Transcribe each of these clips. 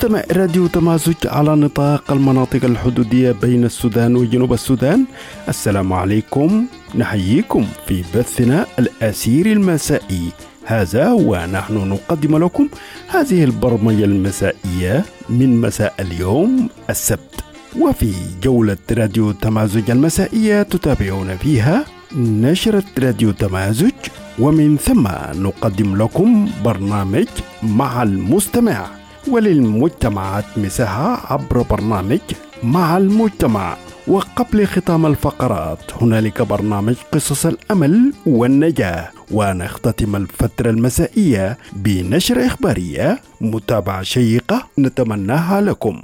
مستمع راديو تمازج على نطاق المناطق الحدودية بين السودان وجنوب السودان، السلام عليكم. نحييكم في بثنا الأسير المسائي هذا، ونحن نقدم لكم هذه البرمجة المسائية من مساء اليوم السبت. وفي جولة راديو تمازج المسائية تتابعون فيها نشرة راديو تمازج، ومن ثم نقدم لكم برنامج مع المستمع، وللمجتمعات مساحة عبر برنامج مع المجتمع. وقبل ختام الفقرات هنالك برنامج قصص الأمل والنجاة، ونختتم الفترة المسائية بنشرة إخبارية. متابعة شيقة نتمناها لكم.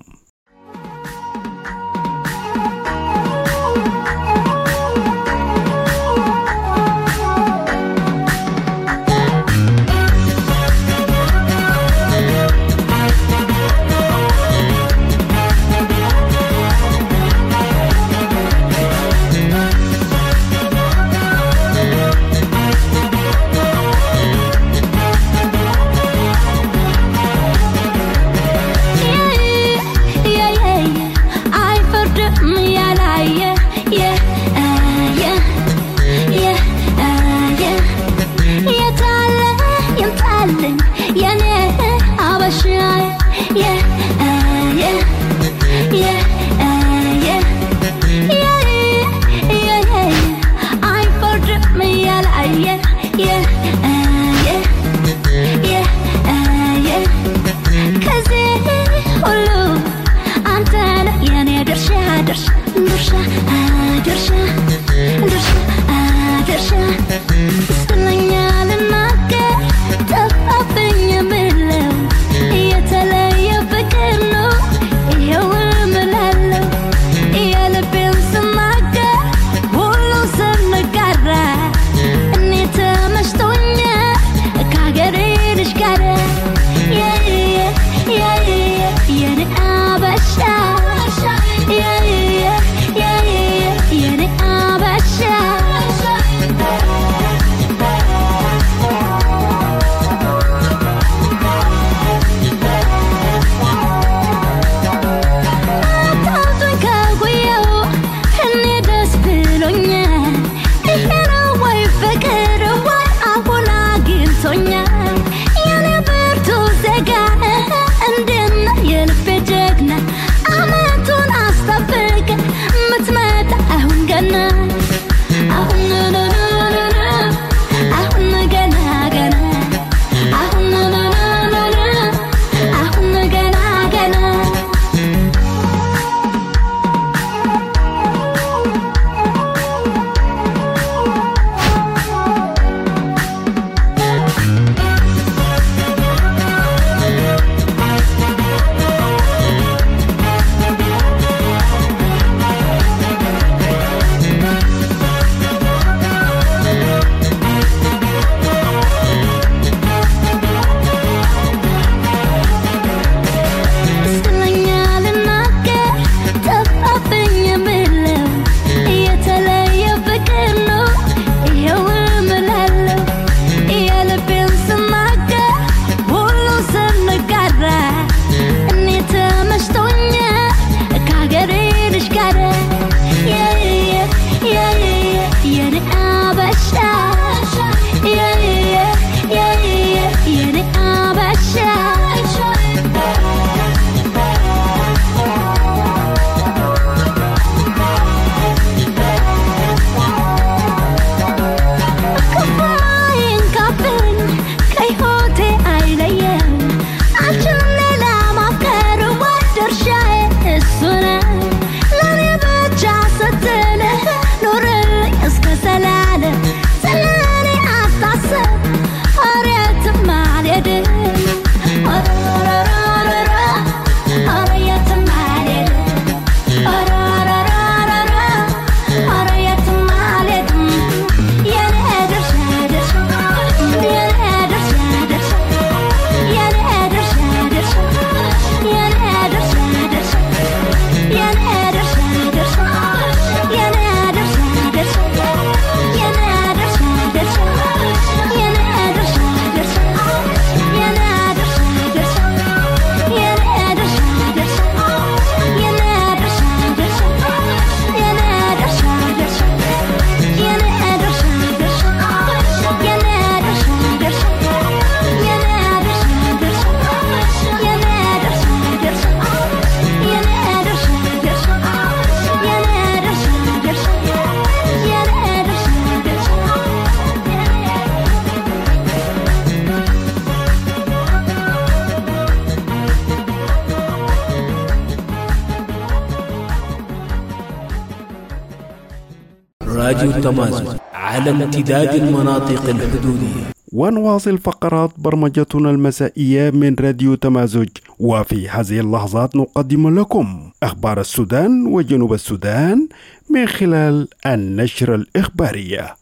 راديو تمازج على امتداد المناطق الحدودية. ونواصل فقرات برمجتنا المسائية من راديو تمازج، وفي هذه اللحظات نقدم لكم أخبار السودان وجنوب السودان من خلال النشرة الإخبارية.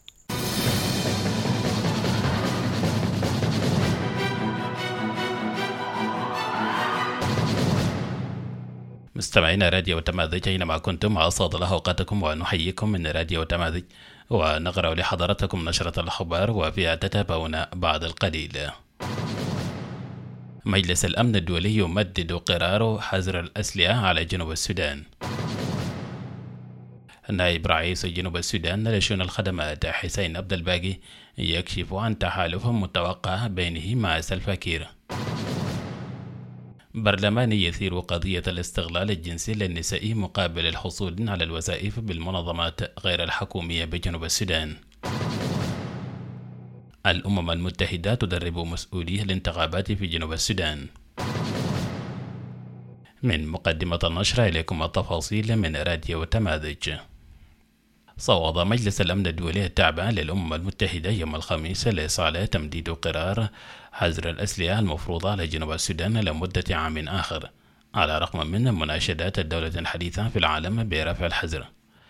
مستمعين راديو تمازج أينما كنتم، أسعد الله أوقاتكم ونحييكم من راديو تمازج، ونقرأ لحضراتكم نشرة الأخبار وفيها تتابعون بعد القليل. مجلس الأمن الدولي يمدد قرار حظر الأسلحة على جنوب السودان. نائب رئيس جنوب السودان لشؤون الخدمات حسين عبد الباقي يكشف عن تحالف متوقع بينه مع سلفا كير. برلماني يثير قضية الاستغلال الجنسي للنساء مقابل الحصول على الوظائف بالمنظمات غير الحكومية بجنوب السودان. الأمم المتحدة تدرب مسؤولي الانتخابات في جنوب السودان. من مقدمة النشرة إليكم التفاصيل من راديو تمازج. صوّد مجلس الأمن الدولي التابع للأمم المتحدة يوم الخميس لإصالة تمديد قرار حظر الأسلحة المفروضة على جنوب السودان لمدة عام آخر، على الرغم من مناشدات الدولة الحديثة في العالم برفع الحظر.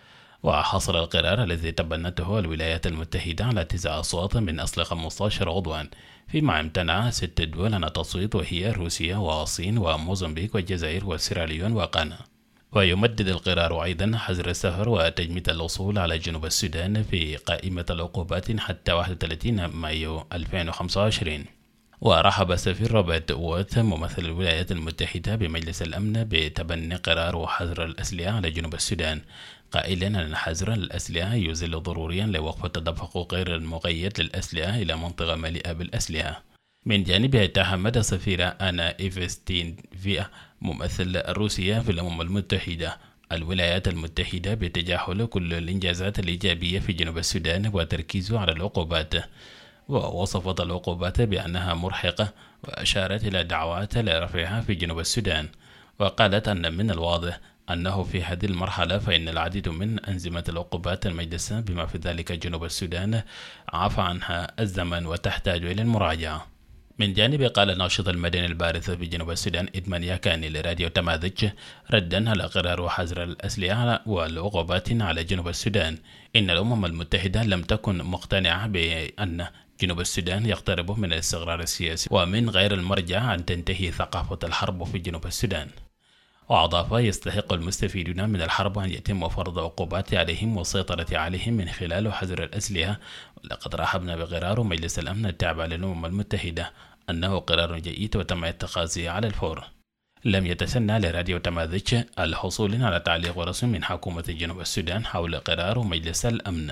وحصل القرار الذي تبنته الولايات المتحدة على 9 أصوات من أصل 15 عضوا، فيما امتنع 6 دول عن التصويت، وهي روسيا والصين وموزمبيق والجزائر وسيراليون وغانا. ويمدد القرار أيضا حظر السفر وتجميد الوصول على جنوب السودان في قائمة العقوبات حتى 31 مايو 2025. ورحب السفير روبرت ووت ممثل الولايات المتحدة بمجلس الأمن بتبني قرار حظر الأسلحة على جنوب السودان، قائلا أن حظر الأسلحة يزيل ضروريا لوقف التدفق غير المقيد للأسلحة إلى منطقة مليئة بالأسلحة. من جانبها تحمد السفيرة أنا إيفستينفيا ممثل روسيا في الأمم المتحدة الولايات المتحدة بتجاهل كل الإنجازات الإيجابية في جنوب السودان وتركيزه على العقوبات، ووصفت العقوبات بأنها مرهقة، وأشارت إلى دعوات لرفعها في جنوب السودان. وقالت أن من الواضح أنه في هذه المرحلة فإن العديد من أنظمة العقوبات المجلسة بما في ذلك جنوب السودان عفى عنها الزمن وتحتاج إلى المراجعة. من جانب قال الناشط المدني البارز في جنوب السودان إدمان ياكاني لراديو تمازج ردا على قرار حظر الأسلحة والعقوبات على جنوب السودان إن الأمم المتحدة لم تكن مقتنعة بأن جنوب السودان يقترب من الاستقرار السياسي، ومن غير المرجع أن تنتهي ثقافة الحرب في جنوب السودان. وأضاف يستحق المستفيدون من الحرب أن يتم فرض عقوبات عليهم والسيطرة عليهم من خلال حظر الأسلحة. ولقد رحبنا بقرار مجلس الأمن التابع للأمم المتحدة أنه قرار جيد وتم اتخاذه على الفور. لم يتسنى لراديو تمازج الحصول على تعليق رسمي من حكومة جنوب السودان حول قرار مجلس الأمن.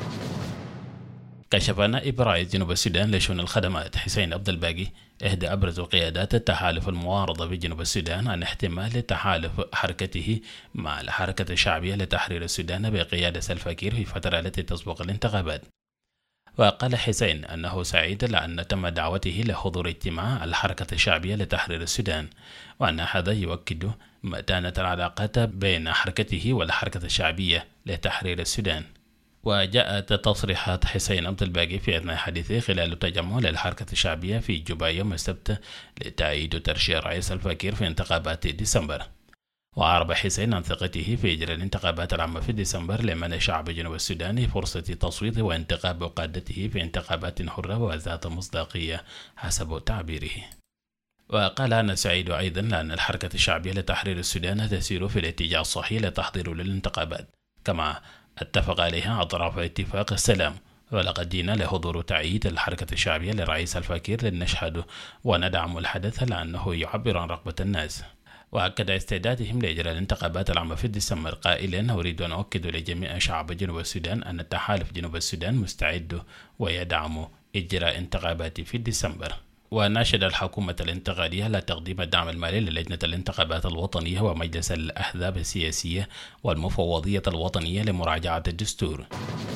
كشف نائب رئيس جنوب السودان لشؤون الخدمات حسين عبد الباقي إحدى أبرز قيادات التحالف المعارضة في جنوب السودان عن احتمال تحالف حركته مع الحركة الشعبية لتحرير السودان بقيادة سلفا كير في الفترة التي تسبق الانتخابات. وقال حسين أنه سعيد لأن تم دعوته لحضور اجتماع الحركة الشعبية لتحرير السودان، وأن هذا يؤكد متانة العلاقات بين حركته والحركة الشعبية لتحرير السودان. وجاءت تصريحات حسين عبد الباقي في أثناء حديثه خلال تجمع للحركة الشعبية في جوبا يوم السبت لتأييد ترشيح الرئيس سلفا كير في انتخابات ديسمبر. وأعرب حسين عن ثقته في إجراء الانتخابات العامة في ديسمبر لمنح شعب جنوب السودان فرصة تصويت وانتخاب قادته في انتخابات حرة وذات مصداقية حسب تعبيره. وقال أنا سعيد أيضا لأن الحركة الشعبية لتحرير السودان تسير في الاتجاه الصحيح لتحضير للانتخابات، كما اتفق عليها أطراف اتفاق السلام. ولقد جئنا لحضور تأييد الحركة الشعبية لرئيس سلفا كير لنشهد وندعم الحدث لأنه يعبر عن رغبة الناس. وأكد استعدادهم لإجراء الانتخابات العامة في ديسمبر قائلا أريد أن أؤكد لجميع شعب جنوب السودان أن التحالف جنوب السودان مستعد ويدعم إجراء انتخابات في ديسمبر. وناشد الحكومة الانتقالية لتقديم الدعم المالي للجنة الانتخابات الوطنية ومجلس الأحزاب السياسية والمفوضية الوطنية لمراجعة الدستور.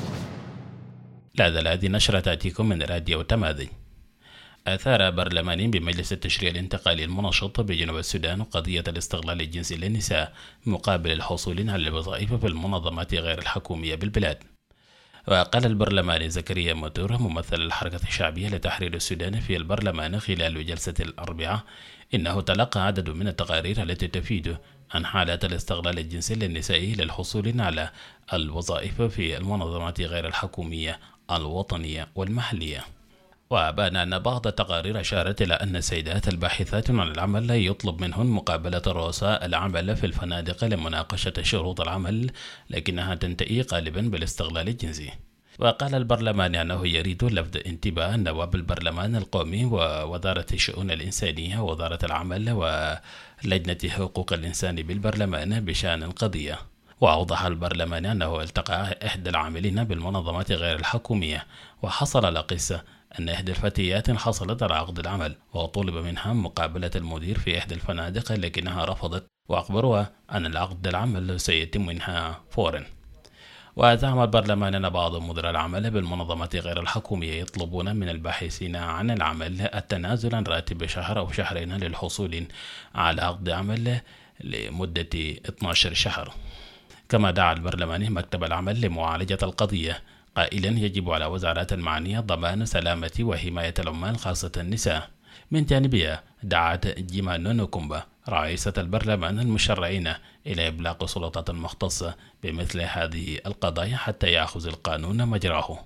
هذه نشرة تأتيكم من راديو تمازج. أثار برلماني بمجلس التشريع الانتقالي المنشط بجنوب السودان قضية الاستغلال الجنسي للنساء مقابل الحصول على الوظائف في المنظمات غير الحكومية بالبلاد. وقال البرلماني زكريا مدور ممثل الحركة الشعبية لتحرير السودان في البرلمان خلال جلسة الأربعاء إنه تلقى عدد من التقارير التي تفيد عن حالات الاستغلال الجنسي للنساء للحصول على الوظائف في المنظمات غير الحكومية الوطنية والمحلية. وأبان أن بعض التقارير أشارت إلى أن السيدات الباحثات عن العمل يطلب منهن مقابلة رؤساء العمل في الفنادق لمناقشة شروط العمل، لكنها تنتهي غالبا بالاستغلال الجنسي. وقال البرلمان أنه يريد لفت انتباه نواب البرلمان القومي ووزارة الشؤون الإنسانية ووزارة العمل ولجنة حقوق الإنسان بالبرلمان بشأن القضية. وأوضح البرلمان أنه التقى إحدى العاملين بالمنظمات غير الحكومية وحصل على قصة أن إحدى الفتيات حصلت على عقد العمل وطلب منها مقابلة المدير في إحدى الفنادق لكنها رفضت، وأخبروها أن العقد العمل سيتم منها فورا. وزعم البرلمان أن بعض مدراء العمل بالمنظمات غير الحكومية يطلبون من الباحثين عن العمل التنازل عن راتب شهر أو شهرين للحصول على عقد عمل لمدة 12 شهر. كما دعا البرلماني مكتب العمل لمعالجة القضية قائلا يجب على وزارات المعنية ضمان سلامة وحماية العمال خاصة النساء. من جانبها دعت جيما نونوكومبا رئيسة البرلمان المشرعين إلى إبلاغ السلطات المختصة بمثل هذه القضايا حتى يأخذ القانون مجراه.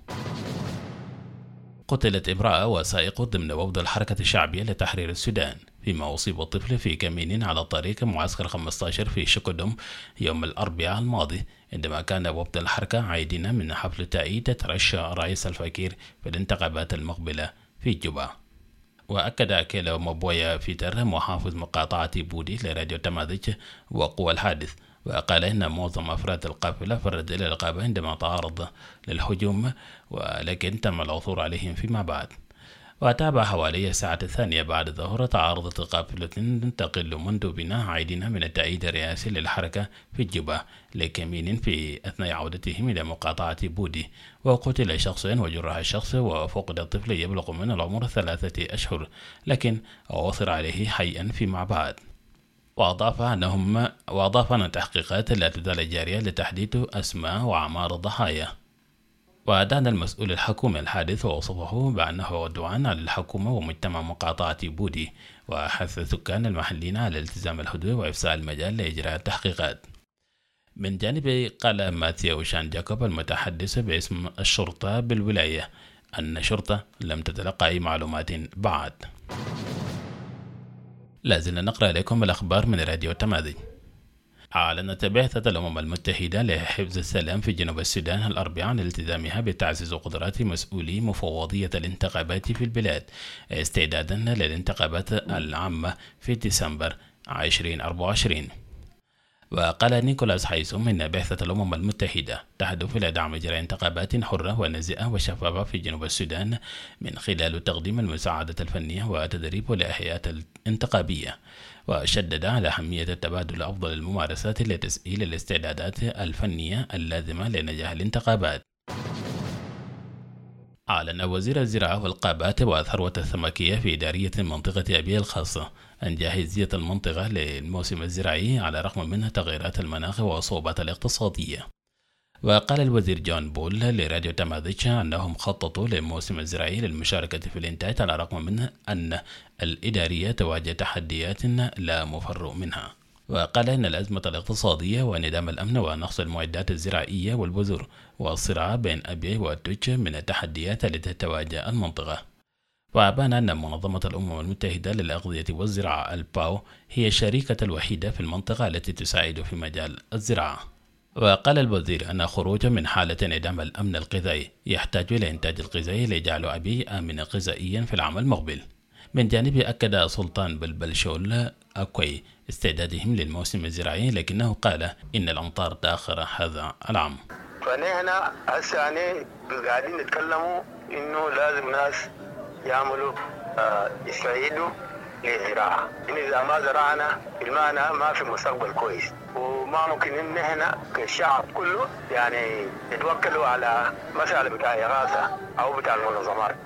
قتلت امرأة وسائق ضمن وفد الحركة الشعبية لتحرير السودان، فيما أصيب الطفل في كمين على طريق معسكر 15 في شكودوم يوم الأربعاء الماضي، عندما كان وفد الحركة عائدين من حفل تأييد ترشح رئيس الفكير في الانتخابات المقبلة في جوبا. وأكد كيلو مبويا فيتر محافظ مقاطعة بودي لراديو تماذج وقوع الحادث، وقال إن معظم أفراد القافلة فرد إلى الغابة عندما تعرض للهجوم، ولكن تم العثور عليهم فيما بعد. وتابع حوالي الساعة 2 بعد الظهر تعارضت قافلة تقل منذ بناء عائدين من التأييد الرئاسي للحركة في جوبا لكمين في أثناء عودتهم إلى مقاطعة بودي، وقتل شخص وجرح شخص، وفقد الطفل يبلغ من العمر 3 أشهر لكن عثر عليه حيا فيما بعد. وأضاف أن التحقيقات لا تزال جارية لتحديد أسماء وأعمار الضحايا. وأدان المسؤول الحكومي الحادث ووصفه بأنه عدوان على الحكومة ومجتمع مقاطعة بودي، وحث السكان المحليين على التزام الحدود وإفساء المجال لإجراء التحقيقات. من جانبه قال ماثيو شان جاكوب المتحدث باسم الشرطة بالولاية أن الشرطة لم تتلقى أي معلومات بعد. لازلنا نقرأ لكم الأخبار من راديو تماذج. أعلنت بعثة الأمم المتحدة لحفظ السلام في جنوب السودان الأربعاء عن التزامها بتعزيز قدرات مسؤولي مفوضية الانتخابات في البلاد استعدادا للانتخابات العامة في ديسمبر 2024. وقال نيكولاس حيسوم إن بعثة الأمم المتحدة تهدف إلى دعم إجراء انتخابات حرة ونزيهة وشفافة في جنوب السودان من خلال تقديم المساعدة الفنية والتدريب والهيئات الانتخابية، وشدد على أهمية التبادل أفضل الممارسات لتسهيل الاستعدادات الفنية اللازمة لنجاح الانتخابات. أعلن وزير الزراعة والغابات والثروة السمكية في إدارية منطقة أبيع الخاصة عن جاهزية المنطقة للموسم الزراعي على الرغم من تغيرات المناخ والصعوبات الاقتصادية. وقال الوزير جون بول لراديو تماذج أنهم خططوا للموسم الزراعي للمشاركة في الإنتاج على الرغم من أن الإدارية تواجه تحديات لا مفر منها. وقال إن الأزمة الاقتصادية وانعدام الأمن ونقص المعدات الزراعية والبذور والصراع بين أبيع والتوج من التحديات التي تواجه المنطقة. وأبان أن منظمة الأمم المتحدة للأغذية والزراعة الباو هي الشريكة الوحيدة في المنطقة التي تساعد في مجال الزراعة. وقال الوزير أن خروج من حالة انعدام الأمن الغذائي يحتاج إلى إنتاج الغذاء لجعل أبيع آمنا غذائيا في العام المقبل. من جانبه أكد سلطان بالبلشول أكوي استعدادهم للموسم الزراعي، لكنه قال إن الأمطار تأخر هذا العام. فنحن هسه قاعدين نتكلموا إنه لازم ناس يعملوا يستعيدوا للزراعة، إن إذا ما زرعنا المعنى ما في مستقبل كويس، وما ممكن إن إحنا كالشعب كله يعني نتوكلوا على مسألة بتاع إغاثة أو بتاع المنظمات.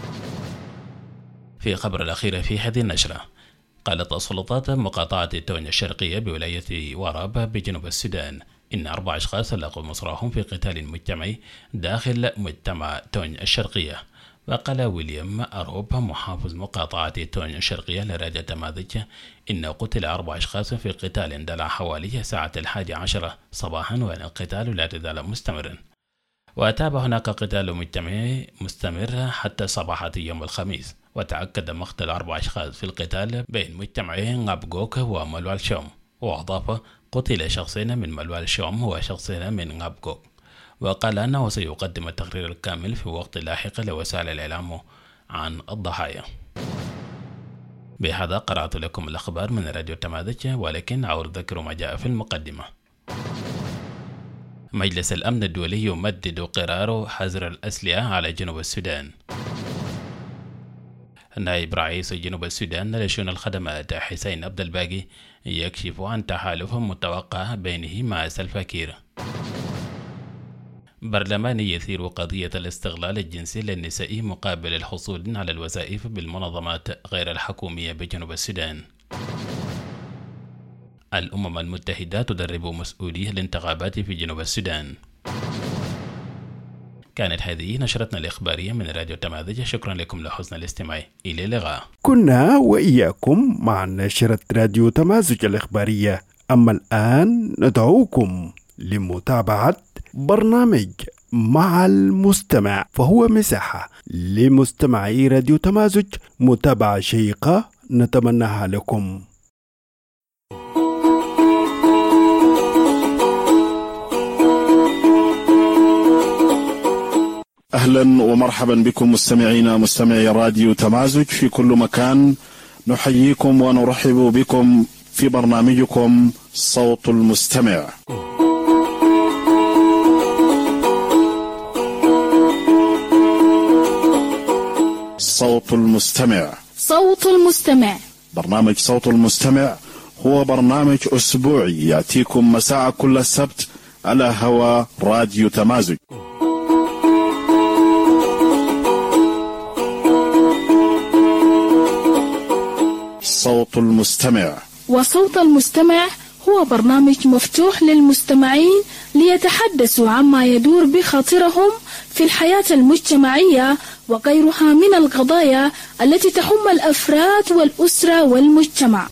في خبر الأخير في هذه النشرة، قالت السلطات مقاطعة تونيا الشرقية بولاية وراب بجنوب السودان إن 4 أشخاص لقوا مصراهم في قتال مجتمعي داخل مجتمع تونج الشرقية. وقال ويليام أروبا محافظ مقاطعة تونج الشرقية لراديو تمازج إن قتل 4 أشخاص في قتال اندلع حوالي ساعة 11 صباحا، وأن القتال لا تزال مستمرا. وتابع هناك قتال مجتمعي مستمر حتى صباحة يوم الخميس، وتأكد مقتل 4 أشخاص في القتال بين مجتمعي غابغوك وملوال شوم. وأضاف قتل شخصين من ملوال شوم وشخصين من غابغوك. وقال أنه سيقدم التقرير الكامل في وقت لاحق لوسائل الإعلام عن الضحايا. بهذا قرأت لكم الأخبار من راديو تمازج، ولكن أعود ذكر ما جاء في المقدمة. مجلس الأمن الدولي يمدد قرار حظر الأسلحة على جنوب السودان. نائب رئيس جنوب السودان لشؤون الخدمات حسين عبد الباقي يكشف عن تحالف متوقع بينه مع سلفا كير. برلماني يثير قضية الاستغلال الجنسي للنساء مقابل الحصول على الوظائف بالمنظمات غير الحكومية بجنوب السودان. الأمم المتحدة تدرب مسؤولي الانتخابات في جنوب السودان. كانت هذه نشرتنا الإخبارية من راديو تمازج. شكرا لكم لحسن الاستماع. إلى اللقاء. كنا وإياكم مع نشرة راديو تمازج الإخبارية. أما الآن ندعوكم لمتابعة برنامج مع المستمع، فهو مساحة لمستمعي راديو تمازج متابعة شيقة نتمناها لكم. أهلا ومرحبا بكم مستمعي راديو تمازج في كل مكان. نحييكم ونرحب بكم في برنامجكم صوت المستمع. صوت المستمع. صوت المستمع. برنامج صوت المستمع هو برنامج أسبوعي يأتيكم مساء كل السبت على هوا راديو تمازج. صوت المستمع. وصوت المستمع هو برنامج مفتوح للمستمعين ليتحدثوا عما يدور بخاطرهم في الحياة المجتمعية وغيرها من القضايا التي تهم الأفراد والأسرة والمجتمع.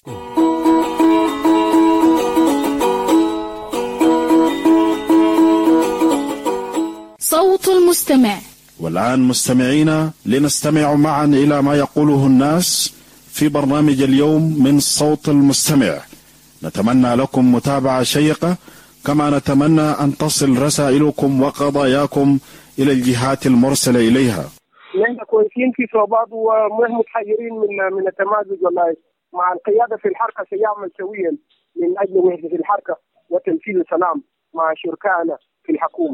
صوت المستمع. والآن مستمعينا لنستمع معا إلى ما يقوله الناس في برنامج اليوم من صوت المستمع. نتمنى لكم متابعة شيقة، كما نتمنى أن تصل رسائلكم وقضاياكم إلى الجهات المرسلة إليها. نحن كويسين في بعض ومتحيرين من التمازج، والله مع القيادة في الحركة سيعمل سويا من أجل وحدة الحركة وتنفيذ السلام مع شركائنا في الحكومة.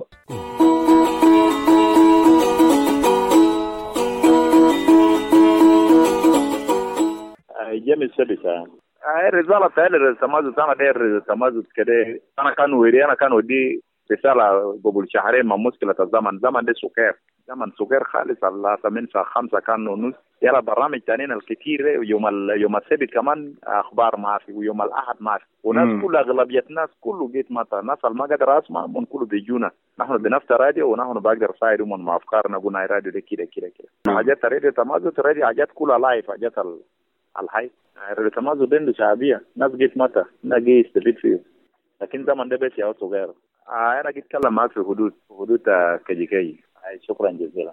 جميل سبسة الرسالة تالي التمازج أنا داير التمازج كده. أنا كان ودي دي رسالة قبل شهرين ما مشكلة الزمن ده زمن سكر خالص. الله من 5 كان ونص يلا برامج تانيين الكثير. يوم السبت كمان أخبار ما في، ويوم الأحد ما في، وناس كل أغلبية الناس كله جيت متى ناس ما قدر أسمع من كله بيجونا. نحن بنفتح راديو ونحن بقدر صاير من مع أفكارنا قلنا راديو ده كده حاجات راديو تمازج راديو حاجات كلها لايف حاجات الحي راديو تمازج ده شعبية. ناس جيت متى نجي يستفيد فيه، لكن زمن ده بس يا صغير. أنا جيت أتكلم معك في حدود كجيكي. شكرا جزيلا.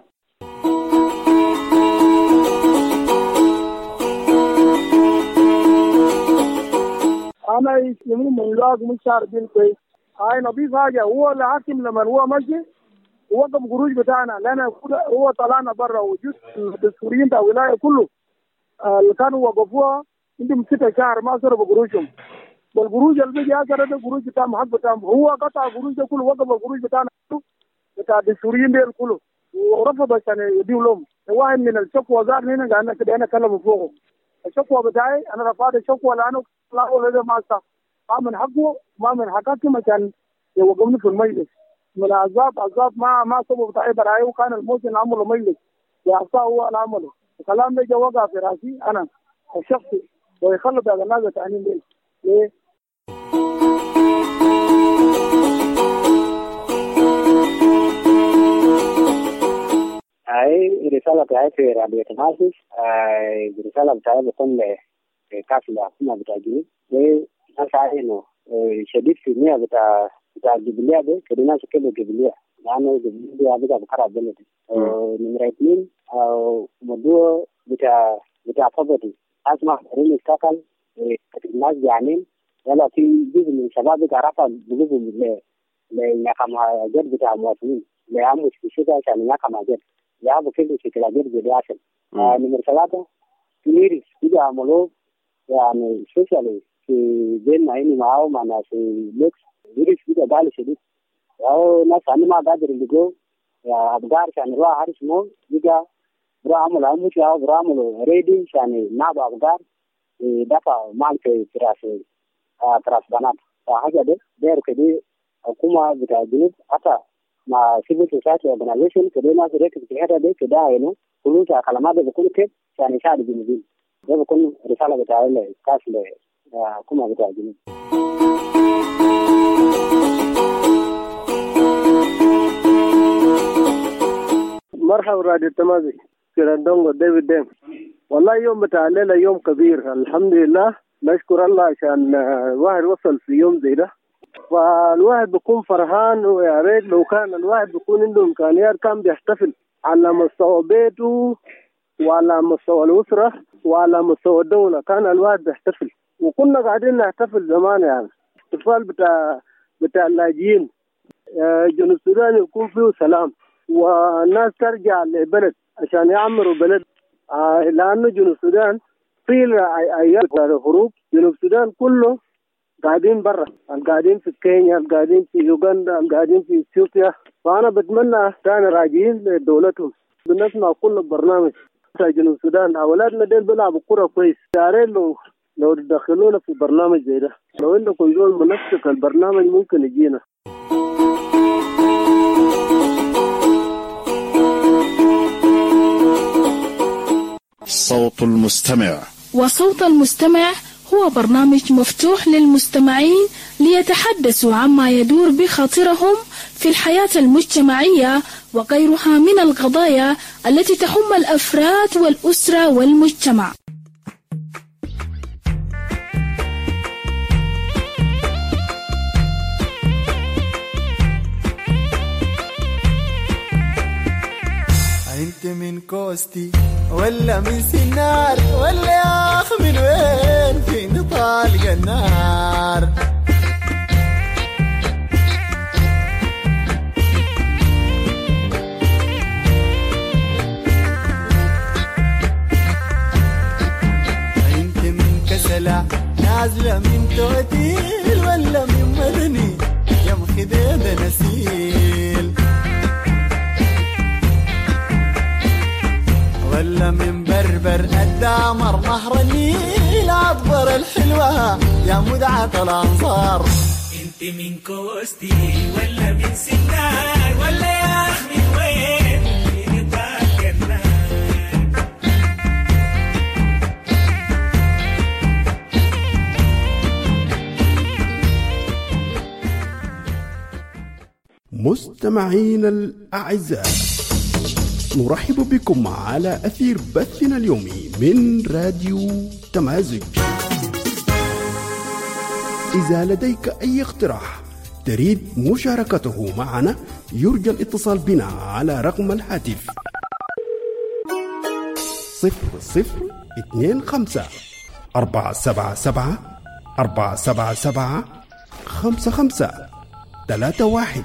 أنا يسلمون من الله مشار بالكويس. هاي نضيف حاجة، هو الحاكم لما هو مشي وقف خروج بتاعنا، لأن هو طلعنا برا وجود الدستوريين بتاع الولاية كله اللي كانوا وقفوها عندهم 6 شهر ما صرفوا خروجهم. والخروج اللي بيجي هذا ده خروج بتاعهم حق بتاعهم، هو قطع الخروج ده كله، وقف الخروج بتاعنا بتاع الدستوريين ديل كله ورفض عشان يديوا لهم. واحد من الشكوى زار هنا قالنا كده أنا كلمه فوقه. الشكوى بتاعي أنا رفعت الشكوى لأنه لا ولا ما صح، ما من حقه ما من حقاتهم عشان يوقفني في المجلس من عذاب ما سبب بتاعي براي، وكان الموسم عمله مجلس يعصاه هو العمله. الكلام ده جا وقع في راسي أنا الشخصي ويخلط هذا الناس الثانيين ليه؟ بتاعي رسالة بتاعي في راديو تماسس. الرسالة بتاعي بكون لكافة الحكومة بتاع الجنوب وناس عاينه شديد في المياه بتاع الجبلية ده كده ناس كده جبلية لأنه الجبلية بتاع بكرة بلدي. نمرة 2 موضوع بتاع فضلي أسمع رين استقل الناس جعانين ولا في جزء من شباب بتعرفها بقولهم لنقم جد بتاع المواطنين لعمل في الشتاء عشان نقم جد يابو كده شكل جد زي عشان نمرة 3 كليريس كده عملوا يعني سبيشالي في بين عيني معاهم مع في لوكس كليريس كده بالي شديد أو ناس أنا ما قادر اللي جو يا أبغار عشان روح عارف مو بيجا برامل عموش أو برامل ريدي عشان نابع أبغار دفع مال في تراس بنات فحاجة ده دير كده حكومة بتاع الجنوب حتى مع civil society organization كده ناس ركز في هذا ده كده إنه فلوس كلامات بيكون كده عشان يساعد الجنوبيين. ده بيكون رسالة بتاعي لكاس الحكومة بتاع الجنوب. مرحبا راديو تمازي كيراندونغو ديفيد ديم. والله يوم بتاع الليلة يوم كبير الحمد لله نشكر الله عشان الواحد وصل في يوم زي ده فالواحد بيكون فرحان ويا ريت لو كان الواحد بيكون عنده إمكانيات كان بيحتفل على مستوى بيته وعلى مستوى الأسرة وعلى مستوى الدولة كان الواحد بيحتفل وكنا قاعدين نحتفل زمان يعني احتفال بتاع اللاجئين جنوب السودان يكون فيه سلام والناس ترجع لبلد عشان يعمروا بلد لأنه جنوب السودان في أيام الهروب جنوب السودان كله قاعدين برا القاعدين في كينيا القاعدين في يوغندا القاعدين في إثيوبيا فأنا بتمنى كانوا راجعين لدولتهم بنسمع كل برنامج بتاع جنوب السودان أولادنا ديل بيلعبوا كرة كويس يارين لو تدخلونا في برنامج زي ده لو عندكم زول منسق البرنامج ممكن يجينا. صوت المستمع. وصوت المستمع هو برنامج مفتوح للمستمعين ليتحدثوا عما يدور بخاطرهم في الحياة المجتمعية وغيرها من القضايا التي تهم الأفراد والأسرة والمجتمع. انت من كوستي ولا من سنار ولا يا اخ من وين فين طالق النار انت من كسلة نازلة من توتيل ولا من مدني يا مخدة نسيل ولا من بربر الدامر نهر النيل عبر الحلوة يا مدعة الأنصار انت من كوستي ولا من سنار ولا يا أخ من وين من طاق النار مستمعين الأعزاء نرحب بكم على أثير بثنا اليومي من راديو تمازج. إذا لديك أي اقتراح تريد مشاركته معنا يرجى الاتصال بنا على رقم الهاتف 0025 477 477 55 31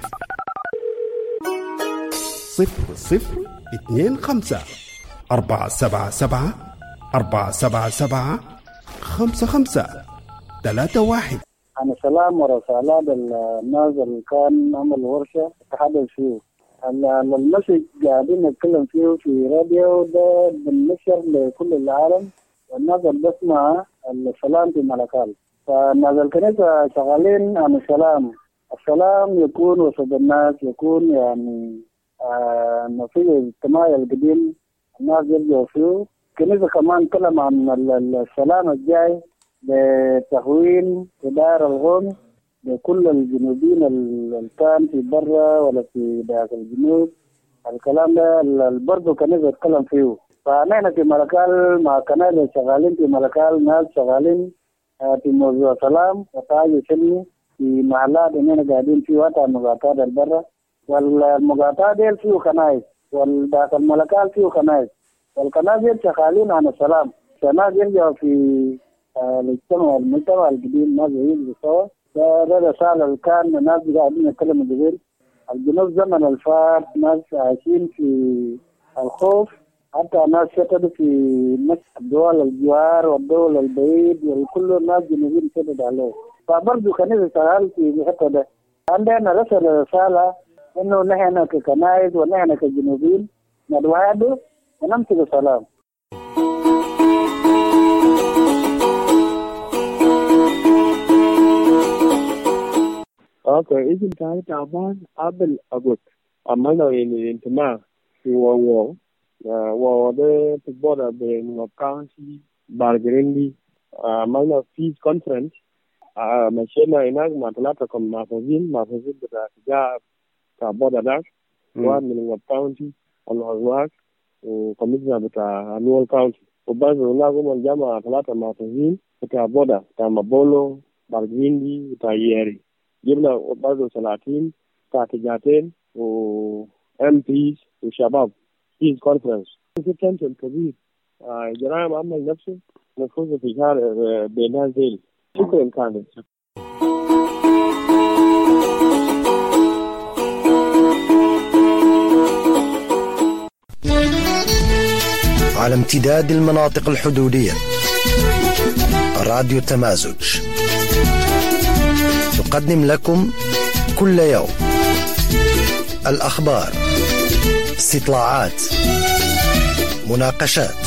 0025 477 477 55 31. أنا سلام ورسالات الناس اللي كان عمل ورشة تحدث فيه المسج قاعدين نتكلم فيه في راديو ده بالنشر لكل العالم والناس اللي بسمع السلام في ملكال فالناس الكنيسة شغالين عن السلام يكون وسط الناس يكون يعني النصيب الاجتماعي القديم الناس يرجعوا فيه. الكنيسة كمان تكلم عن السلام الجاي بتهوين إدارة الغم لكل الجنوبيين اللي كان في برا ولا في داخل الجنوب الكلام ده برضه كنيسة يتكلم فيه. فنحن في ملكال مع كنائس شغالين في ملكال، ناس شغالين في موضوع سلام وتاج سلمي في محلات إننا قاعدين في وقت المقاطعات البرة، والمقاطعات ديل فيه كنائس، والداخل الملكال فيه كنائس، والكنائس ديل شغالين عن السلام. الناس يرجعوا في المجتمع الجديد، الناس يجوا سوا. ده رسالة اللي كان الناس قاعدين يتكلموا قبل الجنوب زمن الفات، ناس عايشين في الخوف، حتى ناس شتدوا في الدول الجوار والدول البعيد، وكل الناس جنوبين شتد عليه. فبرضه كنيسة شغال في الحتة ده. عندنا رسالة إنه نحن ككنائس ونحن كجنوبين نتوحد ونمسك السلام. إذن كان تعبان قبل أقول عملنا الانتماء في وده في البورد بين كاونتي بارجريندي. عملنا في كونفرنس مشينا هناك مع 3 محافظين بتاع تجاه كبورد داك، واحد من الكاونتي الأزواج وكميشنر بتاع نول كاونتي، وبعد هناك هم جمع 3 محافظين بتاع بورد بتاع مابولو بارجريندي بتاع ييري. جبنا برضه 30 تاتجاتين و MPs وشباب في كونفرنس. في كنتم كبير جرائم عمل نفسه نفوذ في شهر بينال ديل. شكرا كامل. على امتداد المناطق الحدودية راديو تمازج تقدم لكم كل يوم الأخبار، استطلاعات، مناقشات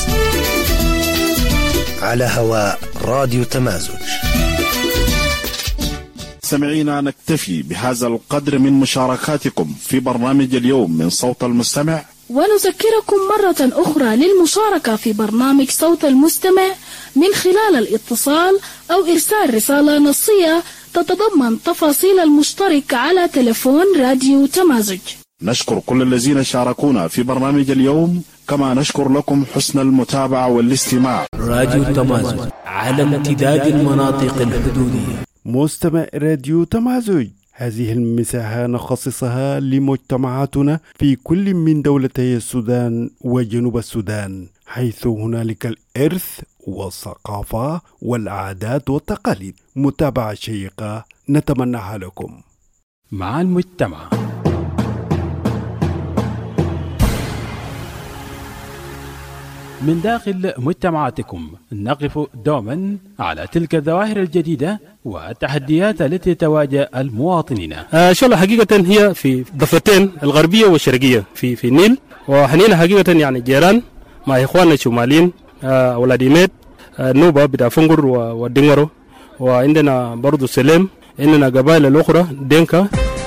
على هواء راديو تمازج. سمعينا نكتفي بهذا القدر من مشاركاتكم في برنامج اليوم من صوت المستمع، ونذكركم مرة أخرى للمشاركة في برنامج صوت المستمع من خلال الاتصال أو إرسال رسالة نصية تتضمن تفاصيل المشترك على تلفون راديو تمازج. نشكر كل الذين شاركونا في برنامج اليوم، كما نشكر لكم حسن المتابعة والاستماع. راديو تمازج على امتداد المناطق الحدودية. مستمع راديو تمازج، هذه المساحة نخصصها لمجتمعاتنا في كل من دولتي السودان وجنوب السودان، حيث هنالك الإرث والثقافة والعادات والتقاليد. متابعة شيقة نتمناها لكم. مع المجتمع. من داخل مجتمعاتكم نقف دوما على تلك الظواهر الجديدة والتحديات التي تواجه المواطنين. شغلة حقيقة هي في ضفتين الغربية والشرقية في النيل، وحنينا حقيقة يعني جيران مع إخواننا الشماليين ولاديميت نوبة بتاع فنقر والدنغرو، وعندنا برضو سليم، عندنا قبائل الأخرى دينكا.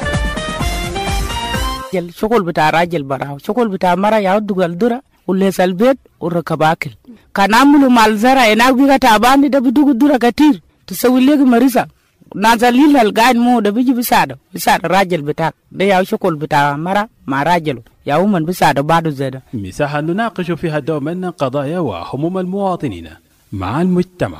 شغل بتاع راجل برا، شغل بتاع مرة يعود الدرة وليس البيت وركب أكل. كان عملوا مال زرع هناك بيجا تعبان، ده بدوق الدرة كتير تسوي لك مريسة نازلين القاعد مو ده بيجي بيساعد الراجل بتاعك. ده يا شغل بتاع مرة مع راجله يا من بيساعد بعده زيادة. مساحة نناقش فيها دوما قضايا وهموم المواطنين مع المجتمع.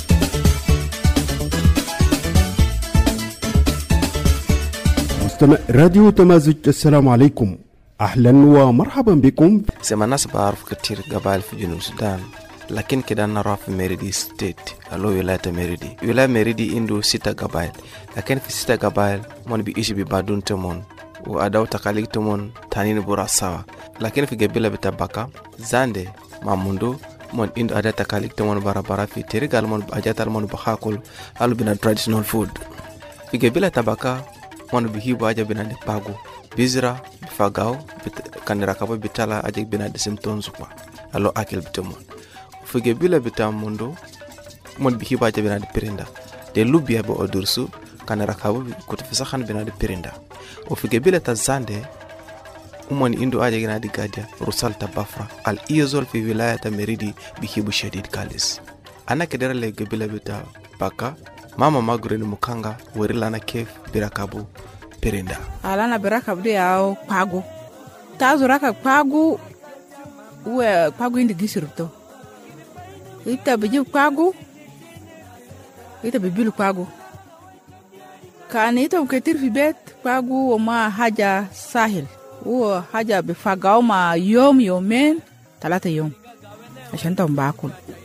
مستمع راديو تمازج، السلام عليكم، أهلا ومرحبا بكم. سما الناس بعرف كتير قبائل في جنوب السودان، لكن كده نرى في ميريدي ستيت اللي هو ولاية ميريدي. ولاية ميريدي عنده 6 قبائل، لكن في 6 قبائل من بيعيش ببادون تمون وأداو تقاليد تمون تانين برا سوا. لكن في قبيلة بتبكا زاندي ماموندو من عنده أداة تقاليد تمون برا في تيريغال من أجات المن بخاكل قالوا بنا traditional food. في قبيلة تبكا من بيهيبوا أجا بنا نباغو بيزرا بفاقاو كان ركبوا بتالا أجا بنا دسمتون زقوا قالوا أكل بتمون. في قبيلة بتاموندو من بيهيبوا أجا بنا نبرندا دي لوبيا بأدرسو كان ركبوا كتفسخن بنا نبرندا. وفي قبيلة الزاندي ومن عنده أجا بنا دقاديا رسال تبافرا الإيزول في ولاية ميريدي بيهيبوا شديد كاليس. أنا كدير اللي قبيلة بتا باكا mama magureni mukanga werilana kef birakabu perinda alana birakabu ya pago tazuraka kwagu uwe kwagu indi gisirto ita biji kwagu ita bibilu kwagu kan ita mketir fi bet kwagu wama haja sahil huwa haja bifagao ma yomen 3 يوم عشان تنباكل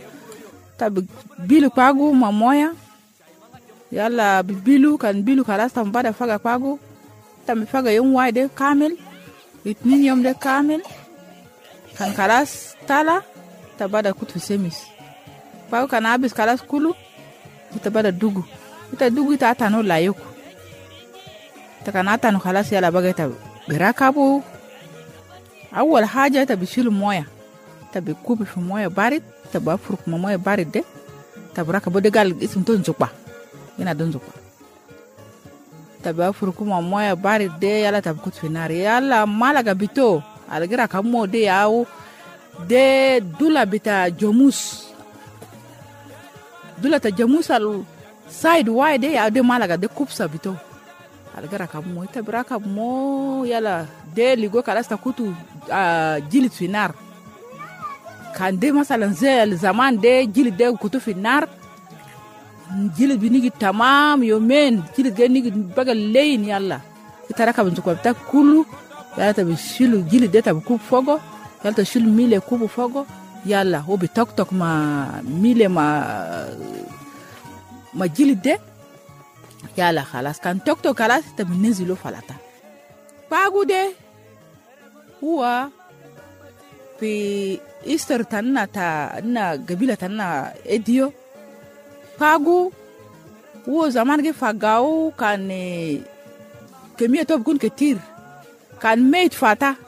bilu kwagu mamoya yalla bilu kan bilu kalas tambada faga kwagu faga yom waide kamil 2 يوم de kamil kan kalas tala tabada kutu semis kwagu kan abis kalas kulu tabada dugu ita atano layoko takanata no kalas yalla baga birakabu awwal haja tabishilu moya tabikubi fi moya barit tabafuruk moya barit de tabraka bodegal isum ton zukba ina don zukba tabafuruk moya barit de yala tabkut fi nar yala malaga bito algira kamo de yawo de dula bita jomus dula ta jomus al side wide ya de malaga de kupsa bito algara kamo tabraka mo yala de ligo kalasta kutu jilit fi nar kan de masalan zel zaman de jilit de kutu fi nar jilit binigi tamam yomen jilit de nigi bagal leyin yalla itaraka buntu ko ta kulu yalla tabi shilu jilit de tabi kup fogo yalla ta shilu mile kup fogo yalla obi tok ma mile ma jilit de yalla khalas kan tok kalas tabi nezilo falata pagu de huwa fi Easter tanna na gabila tanna edio pagu huwa zaman ge fagao kan kemia top kun ketir kan mate fata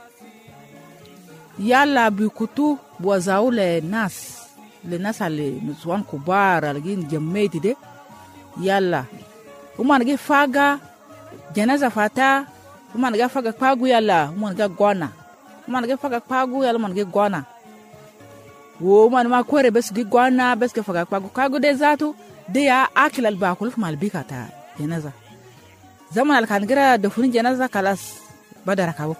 yalla bi kutu bwazao le nas ale nuswan kubar algin jammeti de yalla uman ge faga janaza fata uman ge faga pagu yalla uman ge gona uman ge faga pagu yalla uman ge gona wo man ma kore bes ge gona bes ge faga pagu de zato de ya akil al bakul mal bikata janaza zaman al kan gira da furin janaza kalas badara ka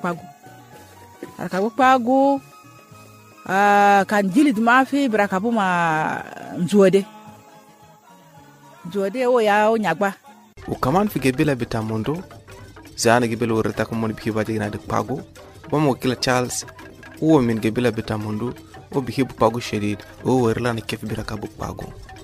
pagu kan jilid mafi brakabu ma nzuode o ya o nyagba وكمان في قبيلة بتاموندو زانا قبيلة ورتاكم من بيحبوا جينا دك باغو بما وكيل تشارلز هو من قبيلة بتاموندو وبيحب باغو شديد وهو ورلان كيف بيركبوا باغو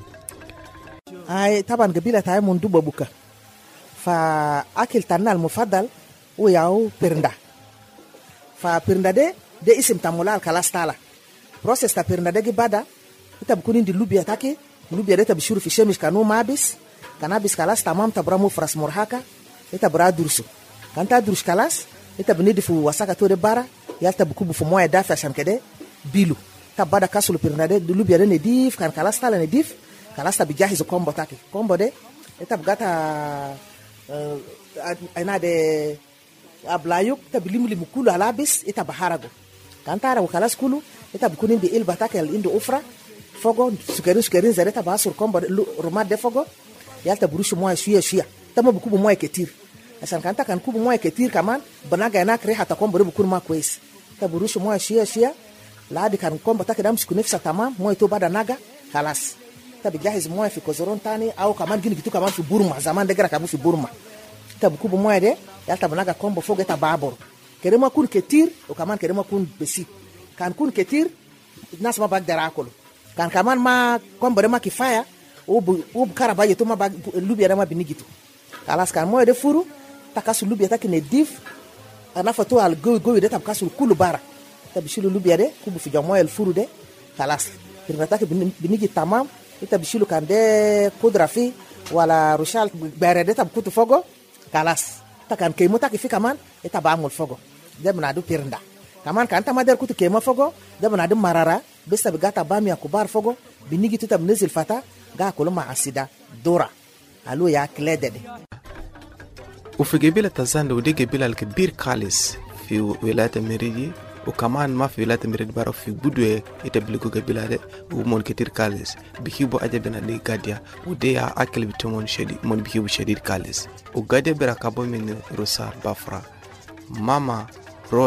طبعا قبيلة تاموندو بابوكا فأكل تانا المفضل هو ياو بيرندا فبيرندا ده اسم تامولا الكالاستالا بروسيس تا بيرندا ده بدا ita bukunin di lubia take lubia ده تبشور في شمش كانو مابس kanabis kalas tamam tabramu fras morhaka eta bra dursu kanta durus kalas eta benedi fu wasaka to de bara yalta bukubu fu moya dafa sham kede bilu tabada kasulu pirnade dulu biare ne dif kan kalas tala ne dif kalas ta bijahiz kombo take kombo de eta bugata ana de ablayuk ta bilimli mukulu alabis eta baharago kanta ara kalas kulu eta bukunin di ilba take al indo ufra fogo sukerin zareta basur kombo rumad de fogo yalta burushu moya shia tama bukubu moya ketir asan kanta kan kubu moya ketir kaman banaga yana kre hata kombo bukuru ma kwes ta burushu moya shia laadi kan kombo take dam siku nefsa tamam moya to bada naga kalas ta bijahiz moya fi kozoron tani au kaman gini kitu kaman fi Burma zaman de gara kabu fi Burma ta bukubu moya de yalta banaga kombo foge ta babor kerema kun ketir o kaman kerema kun besi kan kun ketir nas ma bag darakolo kan kaman ma kombo de ma kifaya o karaba yeto ma lubia dama binigitu kalas kan moy de furu takasu lubia takine div ana fato al go de takasu kulu bara tabishilu lubia de kubu fi jamoy el furu de kalas kirna tak binigi tamam itabishilu kan de kudrafi wala rushal bare de tab kutu fogo kalas takan kemo takifi kaman etaba amul fogo de mnadu pirnda kaman kan tamader kutu kemo fogo de mnadu marara besta bigata bami akubar fogo binigi tutab nezil fata ga kuluma asida dora alo ya kledede وفي قبيلة تنزانيا ودي قبيلة الكبير خالص في ولاية ميريدي وكمان ما في ولاية ميريدي بارو في بدوة يتبلغوا قبيلة دي ومون كتير خالص بيحبوا أجابنا دي غاديا ودي أكل بتمون شديد مون بيحبوا شديد خالص وغاديا بركبوا من روسار بافرا ماما روي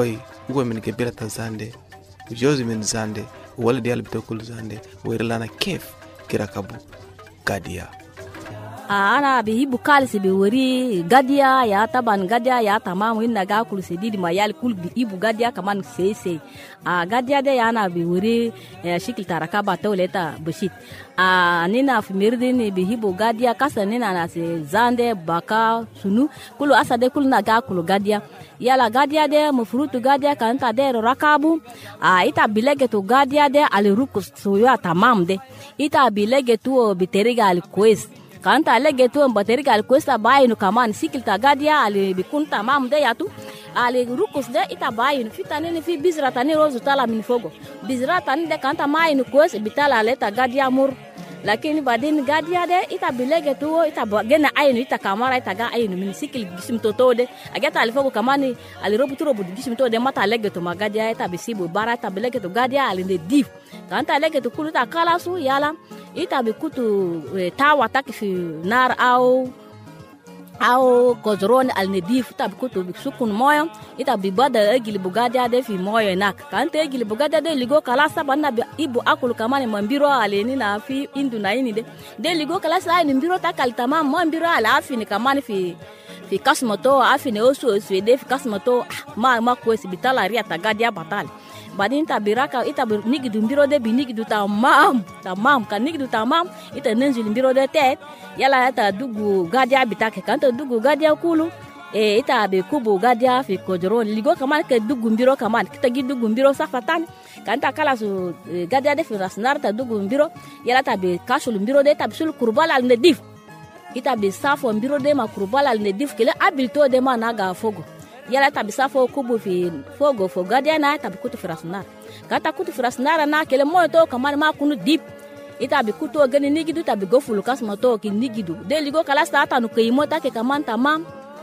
هو من قبيلة زاندي وجوز من زاندي وولد يالي بتاكل زاندي ويرلانا كيف كيركبوا قادية. أنا بيجيبوا كالس بيوري قادية يا طبعا قادية يا تمام وإننا قاكل سديد ما يالي كل بيجيبوا قادية كمان سي قادية ده أنا بيوري شكل تركبة توليتا بشيت. نينا في ميردين بيجيبوا قادية كاسا نينا ناس زاندي باكا سنو كل أسد كلنا قاكل قادية يلا قادية ده مفروض قادية كانت ده ركابو إتا بيلقتو قادية ده على ركوس سويا تمام ده إتا بيلقتو بتريقة على كويس kanta lege tu mbaterika alikuesta bayi no kamani sikil tagadia ali bikunta mam de yatu ali rukus de ita bayi no fitani ni fi bizra tani rozu tala min fogo bizra tani de kanta mai no kwes bitala leta gadia mur lakini badin gadia de ita bilege tu ita gena ayinu ita kamara ita ga ayinu min sikil gisim toto de agata ali fogo kamani ali robu turo budi gisim toto de mata lege to magadia ita bisibu bara ita bilege to gadia ali de dif kanta lege to kuluta kalasu yala ita bikutu tawa taki fi nar au kozron al nedif ita bikutu sukun moyo ita bibada egili bugadia de fi moyo nak kante egili bugadia de ligo kalasa banna ibu akulu kamani mambiro aleni na fi indu na ini de ligo kalasa ni mbiro takal tamam mambiro ala afi ni kamani fi kasmoto afi ne osu swede fi kasmoto ma kwesi bitala ria tagadia batali badin tabiraka ita nigidu mbiro de binigidu tamam kan nigidu tamam ita nenjil mbiro de tet yala ita dugu gadia bitake kanto dugu gadia kulu ita be kubu gadia fi kodron ligo kaman ke dugu mbiro kaman kita gi dugu mbiro safatan kanta kala su gadia de fi rasnar ta dugu mbiro yala ta be kasul mbiro de ta bisul kurbal al nedif ita be safo mbiro de ma kurbal al nedif kele abilto de ma naga fogo yala tabisa fo kubu fi fogo fo gadiana tabikutu firasnar kata kutu firasnar na kele moto kamar ma kunu dip ita bikutu gani nigidu tabigo fulukas moto ki nigidu de ligo kala sta ata no kayimota ke kaman tamam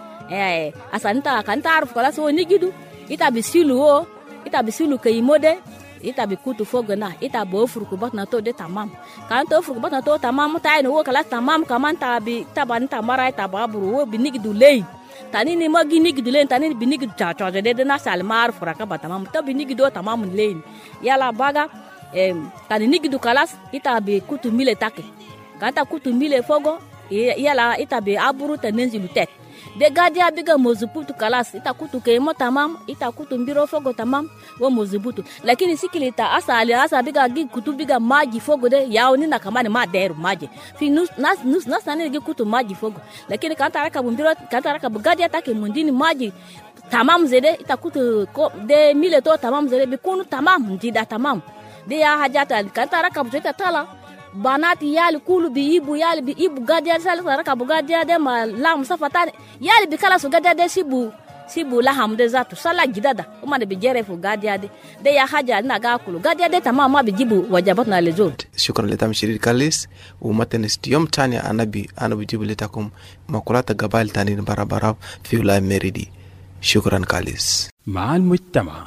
asanta kanta arfu kala so nigidu ita bisilu kayimode ita bikutu fogo na ita bo furku batna to de tamam kanto furku batna to tamam ta ino kala tamam kaman tabi tabanta mara ita baburu wo binigidu lei tani ni magi nigidu len tani binigi chacha de na salmar furaka batamam to binigi do tamam len yala baga tani nigidu kalas ita be kutu mile take kanta kutu mile fogo yala ita be aburu tenenzi lutet de gadia biga mozuputu kalas ita kutu kemo tamam ita kutu mbiro fogo tamam wo mozubutu lakini sikilita asa biga gi kutu biga maji fogo de yaoni na kamani ma deru maji fi nus nani gi kutu maji fogo lakini kanta raka gadia take mundini maji tamam zede ita kutu de mile to tamam zede bikunu tamam ndida tamam de ya hajata kanta raka bujeta tala banati yali kulu bi ibu gadia sala raka bugadia de ma lam safatan yali bi kala so gadia de sibu la hamde zatu sala gidada uma de bijere fu gadia de ya haja na ga kulu gadia de tamama bijibu wajabatna lezot. Shukran leta mshiriri kalis umatenis yom tani anabi bijibu letakum makulata gabail tani barabara fi wilaya Meridi. Shukran kalis. مع المجتمع.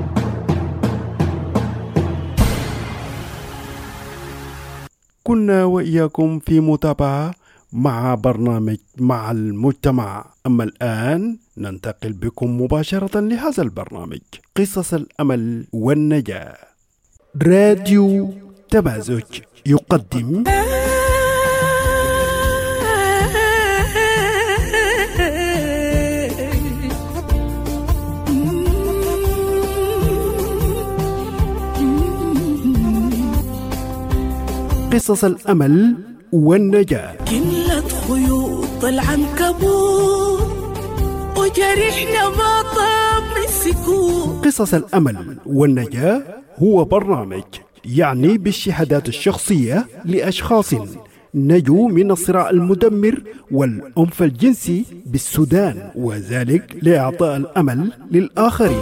كنا وإياكم في متابعة مع برنامج مع المجتمع. أما الآن ننتقل بكم مباشرة لهذا البرنامج قصص الأمل والنجاة. راديو تمازج يقدم قصص الأمل والنجاة. كلت خيوط العنكبوت وجرحنا ما طاب من السكوت. قصص الأمل والنجاة هو برنامج يعني بالشهادات الشخصية لأشخاص نجوا من الصراع المدمر والعنف الجنسي بالسودان، وذلك لإعطاء الأمل للآخرين.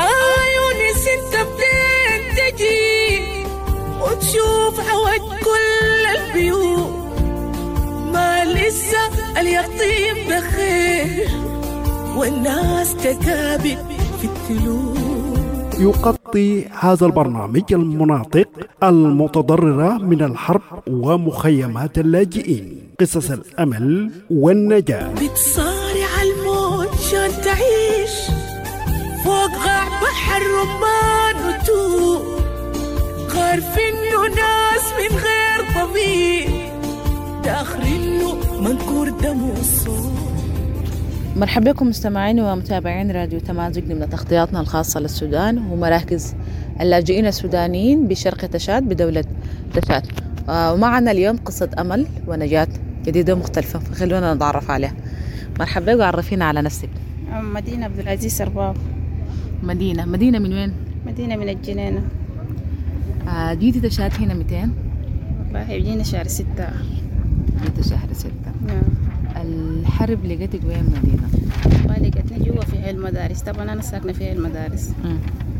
وتشوف عود كل البيوت ما لسه اليقين بخير والناس تكابد في التلوث. يغطي هذا البرنامج المناطق المتضررة من الحرب ومخيمات اللاجئين. قصص الأمل والنجاة. بتصارع الموت عشان تعيش فوق غاع بحر الرمان وتوب عارفينه ناس من غير طبيب داخلينه منكور دم والصوت. مرحبا بكم مستمعين ومتابعين راديو تمازج ضمن تغطياتنا الخاصة للسودان ومراكز اللاجئين السودانيين بشرق تشاد بدولة تشاد. ومعنا اليوم قصة أمل ونجاة جديدة مختلفة، فخلونا نتعرف عليها. مرحبا وعرفينا على نفسك. مدينة عبد العزيز سرباب. مدينة من وين؟ مدينة من الجنينة. جيتي تشاد هنا 200؟ والله جينا شهر 6. جيت شهر 6. نعم. الحرب لقيتك وين مدينة؟ والله لقيتني جوا في هاي المدارس، طبعا أنا ساكنة في هاي المدارس. نعم.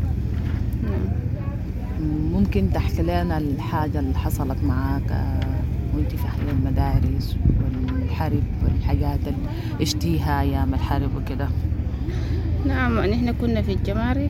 ممكن تحكي لنا الحاجة اللي حصلت معاك وانت في هاي المدارس والحرب والحاجات اللي اشتيها أيام الحرب وكده؟ نعم، نحن كنا في الجمارك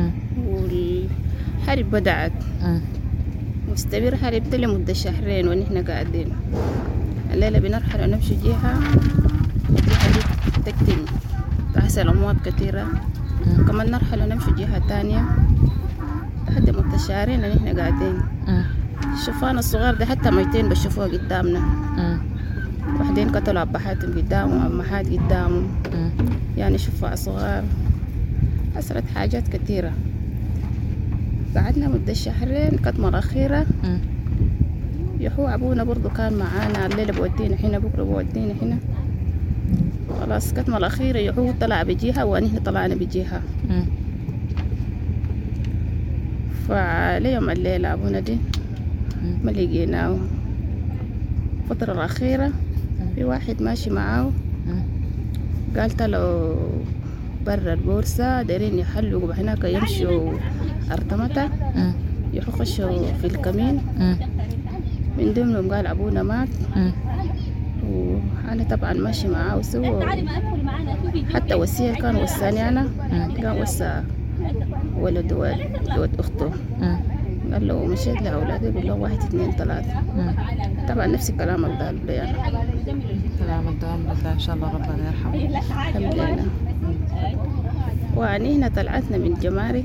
والحرب بدأت مستمر حرب لمدة 2 شهر ونحن قاعدين. الليلة بنرحل ونمشي جهة دي تقتل تحصل أموات كثيرة، كمان نرحل ونمشي جهة تانية لحد مدة 2 شهر ونحن قاعدين. الشوفان الصغار ده حتى ميتين بشوفوها قدامنا. واحدين قتلوا أبهاتهم قدامهم وأمهات قدامهم، يعني شوفوا صغار. حصلت حاجات كثيرة. قعدنا مدة 2 شهر. كانت مرة أخيرة يحو أبونا برضو كان معانا، الليلة بودينا هنا بكرة بودينا هنا. خلاص كانت مرة أخيرة يحو طلع بجيها ونحن طلعنا بجيها. فاليوم الليلة أبونا دي ما لقيناه. الفترة الأخيرة في واحد ماشي معاه قالت له برا البورصة دايرين يحلقوا هناك يمشوا أرتمتة يخشوا في الكمين. من ضمنهم قال أبونا مات، وأنا طبعا ماشي معاه وسوى حتى وسيل كان وساني أنا، كان وسا ولد أخته. قال له مشيت لأولادي قال له 1 2 3. طبعا نفس الكلام اللي قال لي أنا. كلام الدوام إن شاء الله ربنا يرحمه. الحمد لله. وعني هنا طلعتنا من الجمارك.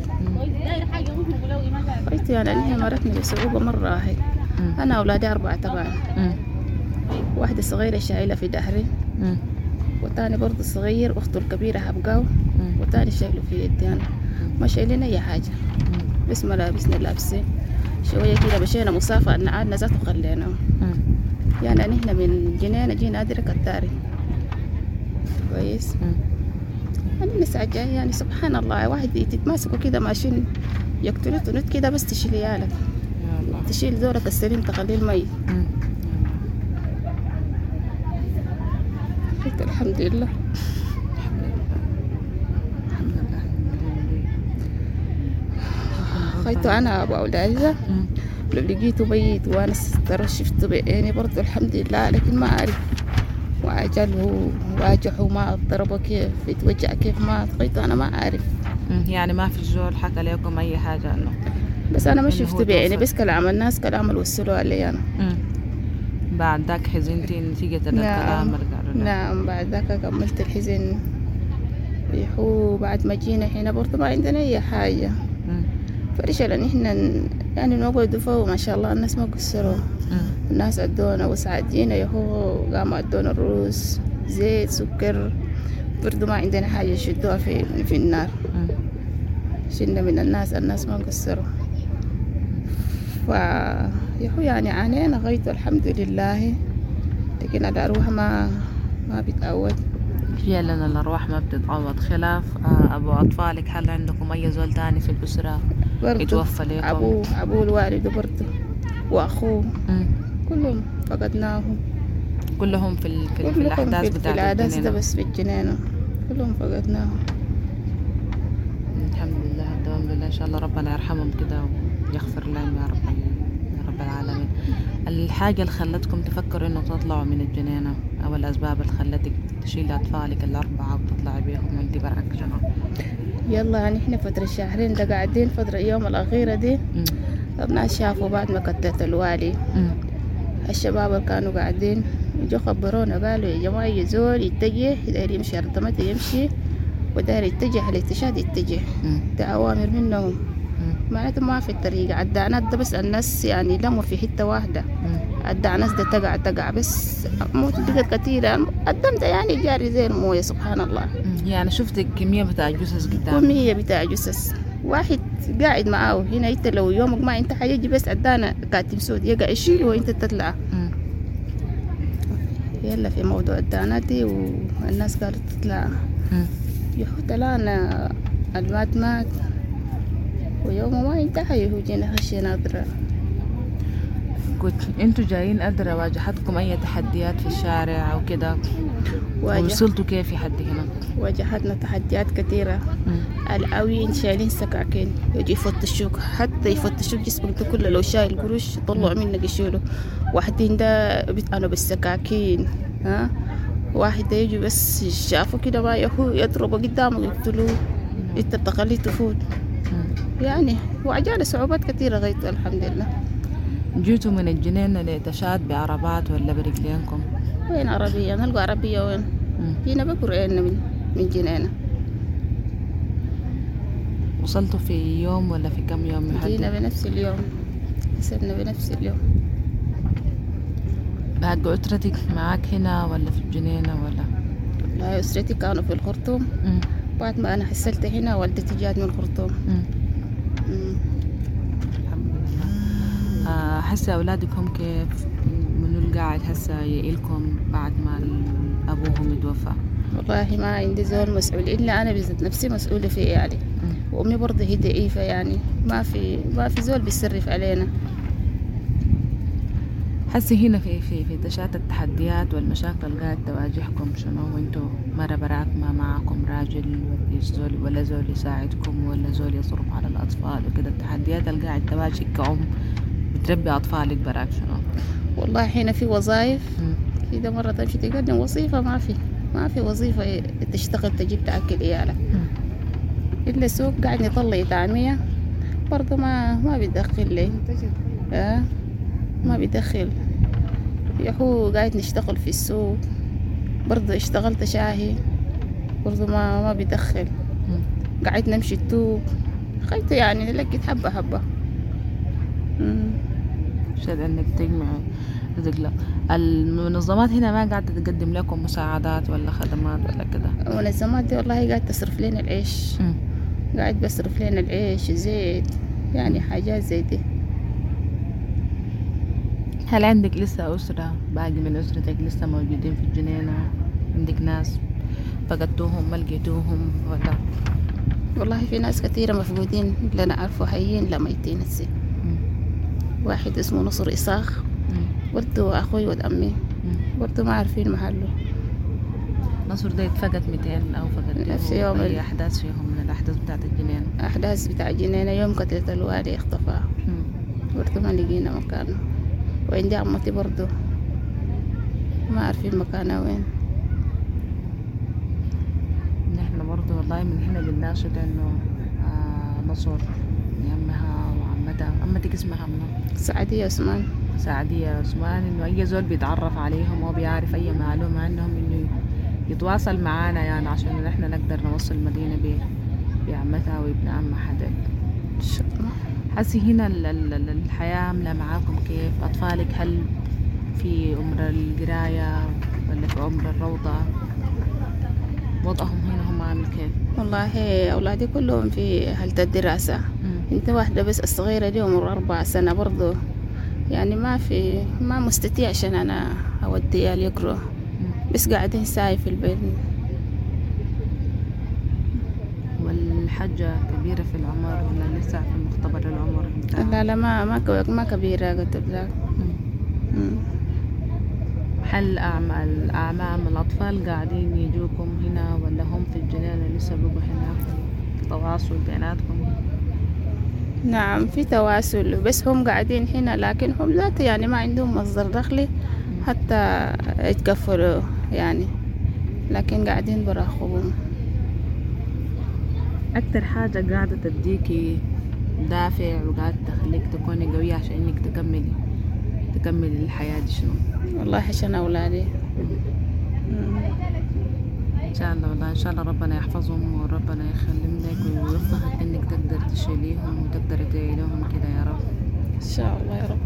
قلت يعني نحن مرتنا بصعوبة مرة واحد. أنا أولادي 4 طبعا. واحدة صغيرة شايلة في ظهري، وتاني برضه صغير أخته الكبيرة هبقاو، وتاني شايله في يدي أنا. ما شايلين أي حاجة، بس ملابسنا لابسين. شوية كده مشينا مسافة قعدنا ذات وخلينا. يعني نحن من جنينة جينا أدري كتاري كويس. الناس عجاية يعني سبحان الله، واحد يتماسكوا كده ماشيين يقتلوا تنت كده بس تشيل يالك، تشيل زورك السليم تخليه الميت. الحمد لله. خيته أنا أبو أولادي لو لقيته ميت وأنا شفته بعيني برضه الحمد لله، لكن ما أعرف وعجله واجحه ما ضربه كيف يتوجع كيف ما خيته أنا ما أعرف. يعني ما في الزول حكى لكم أي حاجة عنه؟ بس أنا ما شفته بعيني، بس كلام الناس كلام اللي وصلوا علي أنا. بعد ذاك حزنتي نتيجة الكلام اللي قالوا؟ نعم بعد ذاك كملت الحزن. يحو بعد ما جينا هنا برضه ما عندنا أي حاجة. فرشل نحن يعني نقعد فوق ما شاء الله الناس ما قصروا. الناس أدونا وساعات جينا يحو قاموا أدونا الروس زيت سكر، برضه ما عندنا حاجة يشدوها في النار. شلنا من الناس ما قصروا. فيحو يعني عانينا غايته الحمد لله، لكن الأروح ما بتعود. فعلا الأرواح ما بتتعوض. خلاف أبو أطفالك، هل عندكم أي زول تاني في الأسرة يتوفى لكم؟ أبوه الوالد برضه وأخوه كلهم فقدناهم. كلهم في الأحداث بتاعت الأحداث ده بس في الجنينة كلهم فقدناهم. الحمد لله الحمد لله. إن شاء الله ربنا يرحمهم كده ويغفر لهم يا رب العالمين. الحاجة اللي خلتكم تفكروا إنه تطلعوا من الجنينة أو الأسباب اللي خلتك تشيل أطفالك 4 وتطلعي بيهم وانتي برعك جنون؟ يلا يعني إحنا فترة 2 شهر ده قاعدين فترة اليوم الأخيرة دي. الناس شافوا بعد ما كتت الوالي الشباب اللي كانوا قاعدين جو خبرونا قالوا يا جماعة يزول يتجه داير يمشي أرتمته يمشي وداير يتجه الاستشهاد يتجه، ده أوامر منهم. معناته ما في الطريقة. الدعنات ده بس الناس يعني لموا في حتة واحدة. الدعنات ده تقع بس موت بقت كثيرة. الدم ده يعني جاري زي الموية سبحان الله. يعني شفت الكمية بتاع جثث قدام؟ كمية بتاع جثث. واحد قاعد معاه هنا، انت لو يومك ما انت حيجي بس عدانا كاتم سود يقع يشيله وانت تطلع. يلا في موضوع الدعنات دي والناس قالت تطلع. يحوت الآن المات ويوم ما انتهى يهوجينا خشينا أدرى. انتوا جايين أدرى، واجهتكم أي تحديات في الشارع أو كده؟ وصلتوا كيف لحد هنا؟ واجهتنا تحديات كثيرة. العوين شايلين سكاكين يجي يفتشوك، حتى يفتشوك جسمك كله. لو شايل قروش يطلعوا منك يشيلوا. واحدين ده أنا بالسكاكين، ها واحد يجي بس شافوا كده ما يضربوا قدامك يقتلوه، انت تخليه تفوت. يعني وعجانا صعوبات كثيرة غير الحمد لله. جيتوا من الجنينة لتشاد بعربات ولا برجلينكم؟ وين عربية؟ نلقى عربية وين؟ جينا بقرأنا من جنينة. وصلتوا في يوم ولا في كم يوم؟ جينا بنفس اليوم، وصلنا بنفس اليوم. بعد أسرتك معاك هنا ولا في الجنينة ولا؟ لا، أسرتي كانوا في الخرطوم. بعد ما أنا حصلت هنا والدتي جات من الخرطوم. هسه أولادكم كيف؟ منو القاعد هسه يقلكم بعد ما أبوهم يتوفى؟ والله ما عندي زول مسؤول إلا أنا بذات نفسي مسؤولة فيه يعني. وأمي برضه هي ضعيفة يعني ما في زول بيصرف علينا. هسه هنا في تشات التحديات والمشاكل اللي قاعد تواجهكم شنو؟ وانتوا مرة براك ما معكم راجل ولا زول يساعدكم ولا زول يصرف على الأطفال وكده. التحديات اللي قاعد تواجهك كأم بتربي أطفالك براك شنو؟ والله هنا في وظائف كده. مرة تمشي تقدم وظيفة ما في وظيفة تشتغل تجيب تأكل عيالك. إلا سوق قاعد نطلع طعمية برضه ما بيدخل لي. ما بيدخل. يحو قاعد نشتغل في السوق برضه. اشتغلت شاهي برضه ما بيدخل. قاعد نمشي التوب خيط يعني لقيت حبة. شد انك تجمعي رزق. المنظمات هنا ما قاعدة تقدم لكم مساعدات ولا خدمات ولا كده؟ المنظمات دي والله قاعد تصرف لنا العيش. قاعد بصرف لنا العيش زيت يعني حاجات زي دي. هل عندك لسه أسرة باقي من أسرتك لسه موجودين في الجنينة؟ عندك ناس فقدتوهم ما لقيتوهم ولا؟ والله في ناس كثيرة مفقودين لا نعرفوا حيين لا ميتين هسه. واحد اسمه نصر إساخ برضه أخوي ود أمي برضه ما عارفين محله. نصر ده اتفقد 200 أو فقد نفس يوم أي أحداث فيهم من الأحداث بتاعت الجنينة؟ أحداث بتاع الجنينة يوم قتلت الوالي اختفى برضه ما لقينا مكانه. وعندي عمتي برضه ما عارفين مكانها وين. نحن برضه والله من هنا بنناشد إنه نصر يمها وعمتها. عمتك اسمها منو؟ سعدية عثمان. سعدية عثمان. إنه أي زول بيتعرف عليهم أو بيعرف أي معلومة عنهم إنه يتواصل معانا يعني عشان نحن نقدر نوصل المدينة بعمتها وابن عمها حدا. إن شاء الله. حسي هنا الحياة عاملة معاكم كيف؟ أطفالك هل في عمر القراية ولا في عمر الروضة؟ وضعهم هنا هم عامل كيف؟ والله أولادي كلهم في حالة الدراسة. انت واحدة بس الصغيرة دي عمر 4 سنة برضو يعني ما مستطيع عشان أنا أودي يقرأ بس قاعدين ساي في البيت. والحجة كبيرة في العمر ولا لسه في مختبر العمر بتاعها؟ لا ما كبيرة قلت لك. هل أعمام الأطفال قاعدين يجوكم هنا ولا هم في الجنينة لسه بقوا هنا؟ في تواصل بيناتكم؟ نعم في تواصل بس هم قاعدين هنا لكن هم ذات يعني ما عندهم مصدر دخلي حتى يتكفلوا يعني لكن قاعدين برا أخوهم. أكتر حاجة قاعدة تديكي دافع وقاعدة تخليك تكوني قوية عشان إنك تكملي الحياة دي شنو؟ والله عشان أولادي. شاء الله والله إن شاء الله ربنا يحفظهم وربنا يخليهم لك ويوفقك إنك تقدر تشيليهم وتقدر تدعي لهم كده يا رب. إن شاء الله يا رب.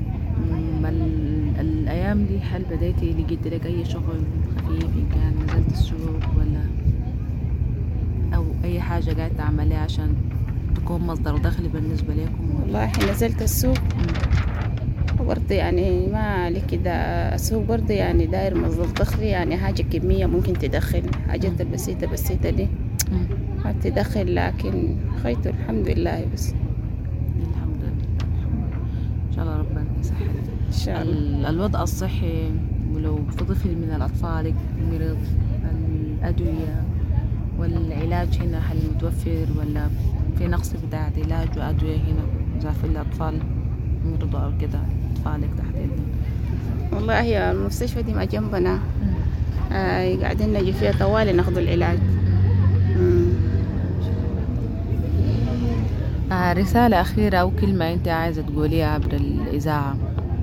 الأيام دي هل بديتي لقيت لك أي شغل خفيف إن كان نزلت السوق ولا أو أي حاجة قاعد تعمليها عشان تكون مصدر دخل بالنسبة لكم؟ والله نزلت السوق برضه يعني ما علي كده. السوق برضه يعني داير مصدر دخل، يعني حاجة كمية ممكن تدخل حاجات البسيطة دي ما تدخل، لكن خيط الحمد لله. بس الحمد لله إن شاء الله ربنا يسهل إن شاء الله. الوضع الصحي ولو في طفل من الأطفال مرض، الأدوية والعلاج هنا هل متوفر ولا في نقص بتاع علاج وأدوية هنا إذا في الأطفال مرضى أو كده أطفالك تحديدا؟ والله هي المستشفى دي ما جنبنا، قاعدين نجي فيها طوالي ناخذ العلاج. رسالة أخيرة أو كلمة أنت عايزة تقوليها عبر الإذاعة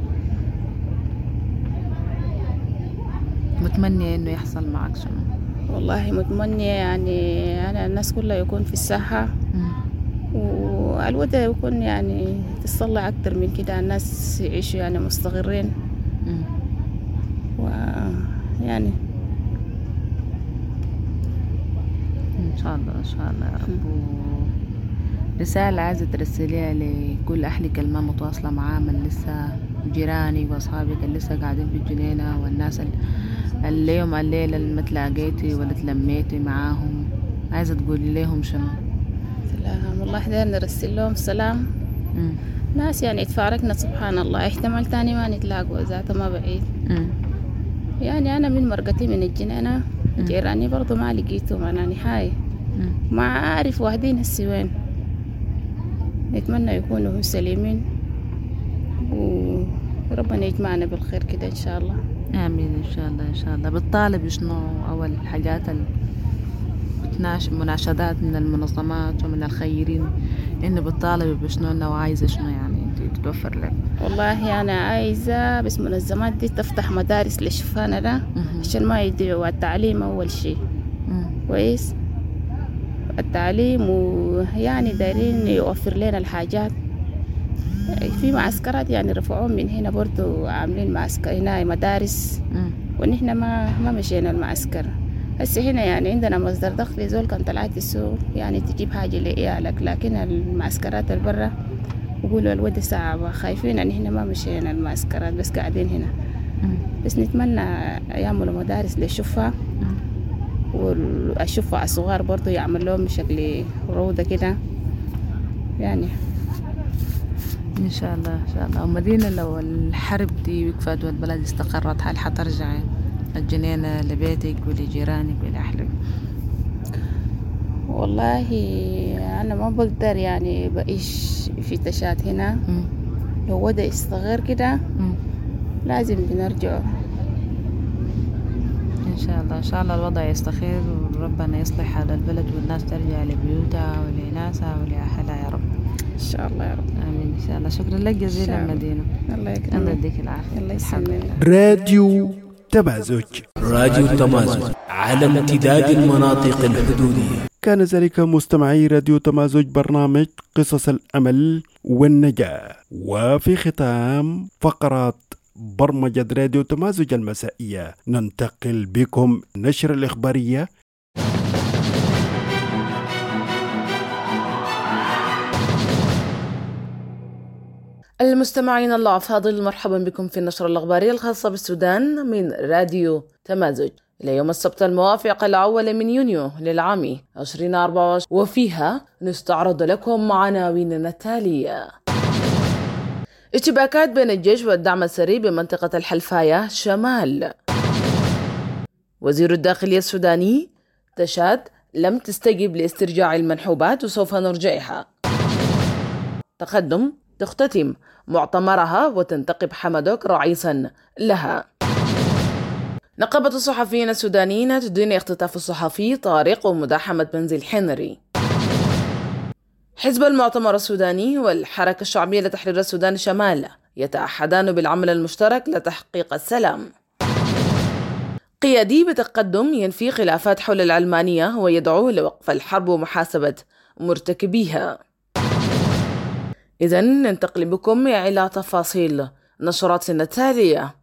متمنية إنه يحصل معك شنو؟ والله متمنية يعني أنا الناس كلها يكون في الصحة والوضع يكون يعني تصلح أكتر من كده، الناس يعيشوا يعني مستقرين ويعني إن شاء الله إن شاء الله يا رب. رسالة عايزة ترسليها لكل أهلك اللي ما متواصلة معاه من لسه جيراني وأصحابك اللي لسه قاعدين في الجنينة والناس اللي يوم الليلة اللي ما تلاقيتي ولا تلميتي معاهم، عايزة تقولي لهم شنو؟ سلام والله احنا نرسل لهم سلام. ناس يعني تفارقنا سبحان الله، احتمال تاني ما نتلاقوا ذاته ما بعيد. يعني أنا من مرقتي من الجنينة جيراني برضو ما لقيتهم أنا نهاية، ما أعرف واحدين هسي وين. نتمنى يكونوا سليمين وربنا يجمعنا بالخير كده إن شاء الله. آمين إن شاء الله إن شاء الله. بتطالب شنو أول حاجات مناشدات من المنظمات ومن الخيرين إنه بتطالب بشنو إنه عايزة شنو يعني أنت تتوفر لك؟ والله أنا عايزة بس منظمات دي تفتح مدارس للشفانة ده عشان ما يضيعوا التعليم أول شيء كويس التعليم، ويعني دايرين يوفر لنا الحاجات في معسكرات يعني رفعوهم من هنا برضو عاملين معسكر هنا مدارس ونحن ما مشينا المعسكر. هسه هنا يعني عندنا مصدر دخل زول كان طلعت السوق يعني تجيب حاجة لعيالك، لكن المعسكرات البرة يقولوا الودي صعبة خايفين ان احنا ما مشينا المعسكرات بس قاعدين هنا. بس نتمنى يعملوا مدارس للشفاء والشفاء الصغار برضو يعمل لهم شكل روضة كده يعني إن شاء الله إن شاء الله. ومدينة لو الحرب دي وقفت والبلد استقرت هل حترجعي الجنينة لبيتك ولجيرانك ولأهلك؟ والله أنا ما بقدر يعني بعيش في تشات هنا. لو وضع يستغير كده لازم بنرجع إن شاء الله إن شاء الله. الوضع يستخير وربنا يصلح هذا البلد والناس ترجع لبيوتها ولناسها ولأهلها يا رب إن شاء الله يا رب. آمين إن شاء الله. شكرا لك جزيلا مدينة. الله يكرمك. الله يديك العافية. الله يسلمك. راديو تمازج. راديو تمازج على امتداد المناطق الحدودية. كان ذلك مستمعي راديو تمازج برنامج قصص الأمل والنجاة، وفي ختام فقرات برمجة راديو تمازج المسائية ننتقل بكم نشر الإخبارية. المستمعين الأفاضل، مرحبا بكم في النشرة الإخبارية الخاصة بالسودان من راديو تمازج إلى يوم السبت الموافق الأول من يونيو للعام 2024، وفيها نستعرض لكم عناويننا التالية: اشتباكات بين الجيش والدعم السري بمنطقة الحلفاية شمال. وزير الداخلية السوداني: تشاد لم تستجب لاسترجاع المنحوبات وسوف نرجعها. تقدم تختتم معتمرها وتنتقب حمدوك رئيسا لها. نقابة الصحفيين السودانيين تدين اختطاف الصحفي طارق ومداحمة منزل حنري. حزب المعتمر السوداني والحركة الشعبية لتحرير السودان الشمال يتأحدان بالعمل المشترك لتحقيق السلام. قيادي بتقدم ينفي خلافات حول العلمانية ويدعو لوقف الحرب ومحاسبة مرتكبيها. إذن ننتقل بكم إلى تفاصيل نشراتنا التالية.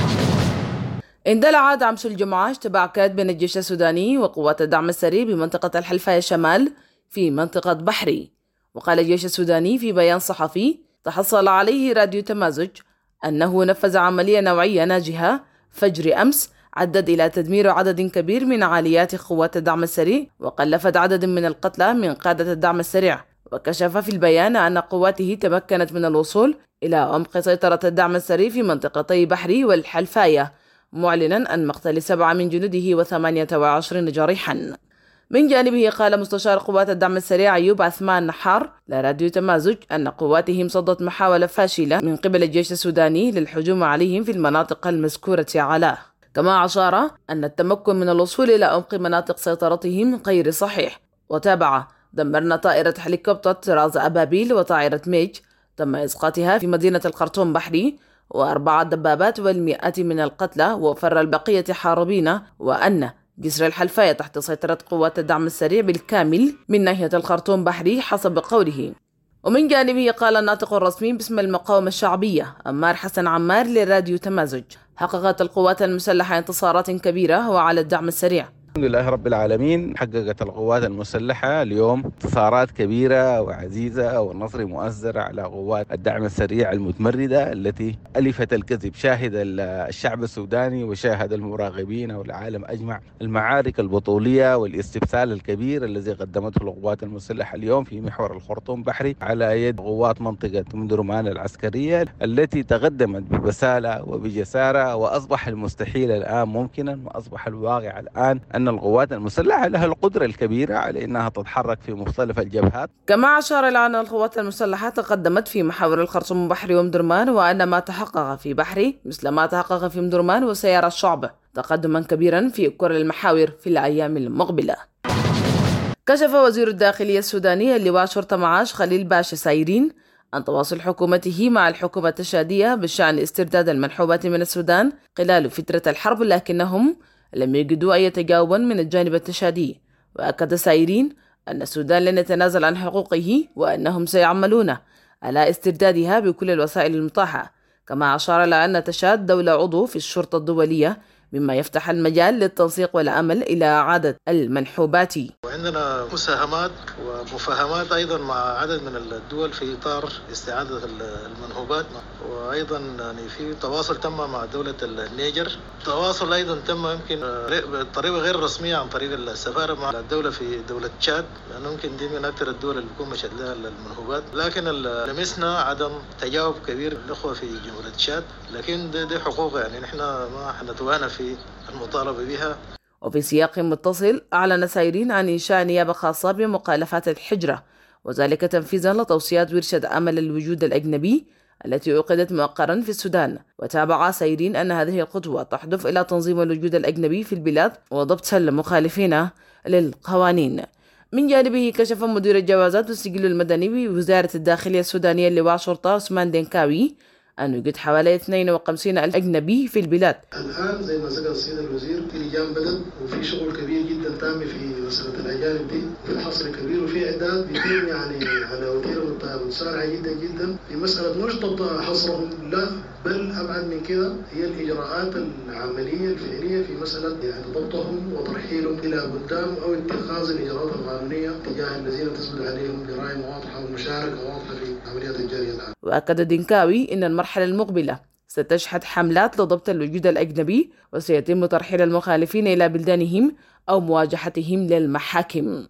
اندلع دعم الجمعة اشتباكات بين الجيش السوداني وقوات الدعم السريع بمنطقة الحلفاية الشمال في منطقة بحري. وقال الجيش السوداني في بيان صحفي تحصل عليه راديو تمازج أنه نفذ عملية نوعية ناجحة فجر أمس عدت إلى تدمير عدد كبير من عاليات قوات الدعم السريع وقلفت عدد من القتلى من قادة الدعم السريع. وكشف في البيان أن قواته تمكنت من الوصول إلى عمق سيطرة الدعم السريع في منطقتي بحري والحلفاية، معلنا عن مقتل 7 من جنوده و28 جريحا. من جانبه قال مستشار قوات الدعم السريع أيوب عثمان نحار لراديو تمازج أن قواتهم صدت محاولة فاشلة من قبل الجيش السوداني للهجوم عليهم في المناطق المذكورة علاه. كما أشار أن التمكن من الوصول إلى عمق مناطق سيطرتهم غير صحيح. وتابع: دمرنا طائرة هليكوبتر طراز أبابيل وطائرة ميج تم إسقاطها في مدينة الخرطوم بحري، و4 دبابات والمئات من القتلى، وفر البقية حاربين، وأن جسر الحلفاية تحت سيطرة قوات الدعم السريع بالكامل من ناحية الخرطوم بحري حسب قوله. ومن جانبه قال الناطق الرسمي باسم المقاومة الشعبية عمار حسن عمار لراديو تمازج: حققت القوات المسلحة انتصارات كبيرة وعلى الدعم السريع. الحمد لله رب العالمين. حققت القوات المسلحة اليوم انتصارات كبيرة وعزيزة والنصر مؤزر على قوات الدعم السريع المتمردة التي ألفت الكذب. شاهد الشعب السوداني وشاهد المراقبين والعالم أجمع المعارك البطولية والاستبسال الكبير الذي قدمته القوات المسلحة اليوم في محور الخرطوم بحري على يد قوات منطقة مندرمان العسكرية التي تقدمت ببسالة وبجسارة، وأصبح المستحيل الآن ممكنا، وأصبح الواقع الآن أن القوات المسلحة لها القدرة الكبيرة على أنها تتحرك في مختلف الجبهات. كما أشار إلى أن القوات المسلحة تقدمت في محاور الخرطوم بحري ومدرمان، وأن ما تحقق في بحري مثل ما تحقق في مدرمان وسيارة الشعب تقدما كبيرا في كل المحاور في الأيام المقبلة. كشف وزير الداخلية السوداني اللواء شرطة معاش خليل باشا سايرين عن تواصل حكومته مع الحكومة التشادية بشأن استرداد المنحوبات من السودان خلال فترة الحرب، لكنهم لم يجدوا أي تجاوب من الجانب التشادي. وأكد سايرين أن السودان لن يتنازل عن حقوقه وأنهم سيعملون على استردادها بكل الوسائل المتاحة. كما أشار إلى أن تشاد دولة عضو في الشرطة الدولية، مما يفتح المجال للتنسيق والعمل إلى إعادة المنحوبات. وعندنا مساهمات ومفاهمات أيضا مع عدد من الدول في إطار استعادة المنهوبات، وأيضا يعني في تواصل تم مع دولة النيجر. تواصل أيضا تم يمكن بطريقة غير رسمية عن طريق السفارة مع الدولة في دولة تشاد، لأنه يمكن دي من أكثر الدول اللي بيكون مشهد لها المنهوبات. لكن لمسنا عدم تجاوب كبير الأخوة في جمهورية تشاد، لكن دي حقوق يعني نحن ما حنتوانى في المطالبة بها. وفي سياق متصل أعلن سايرين عن إنشاء نيابة خاصة بمخالفات الحجرة، وذلك تنفيذا لتوصيات ورشة أمل الوجود الأجنبي التي عقدت مؤخرا في السودان. وتابع سايرين أن هذه الخطوة تهدف إلى تنظيم الوجود الأجنبي في البلاد وضبط المخالفين للقوانين. من جانبه كشف مدير الجوازات والسجل المدني بوزارة الداخلية السودانية اللواء شرطة عثمان دنكاوي أن يوجد حوالي 52,000 أجنبي في البلاد. الآن زي ما ذكر السيد الوزير في لجان بدن وفي شغل كبير جدا تام في مسألة الأجانب دي، وفي حصر كبير وفي إعداد بيتم يعني على وتيرة متسارعة جدا في مسألة مش ضد حصرهم، لا بل أبعد من كده هي الإجراءات العملية الفعلية في مسألة يعني ضبطهم وترحيلهم إلى قدام أو اتخاذ الإجراءات القانونية تجاه الذين تثبت عليهم جرائم واضحة ومشاركة واضحة في عمليات الجارية الآن. وأكد دنكاوي أن المرحلة المقبلة ستشهد حملات لضبط الوجود الأجنبي، وسيتم ترحيل المخالفين إلى بلدانهم أو مواجهتهم للمحاكم.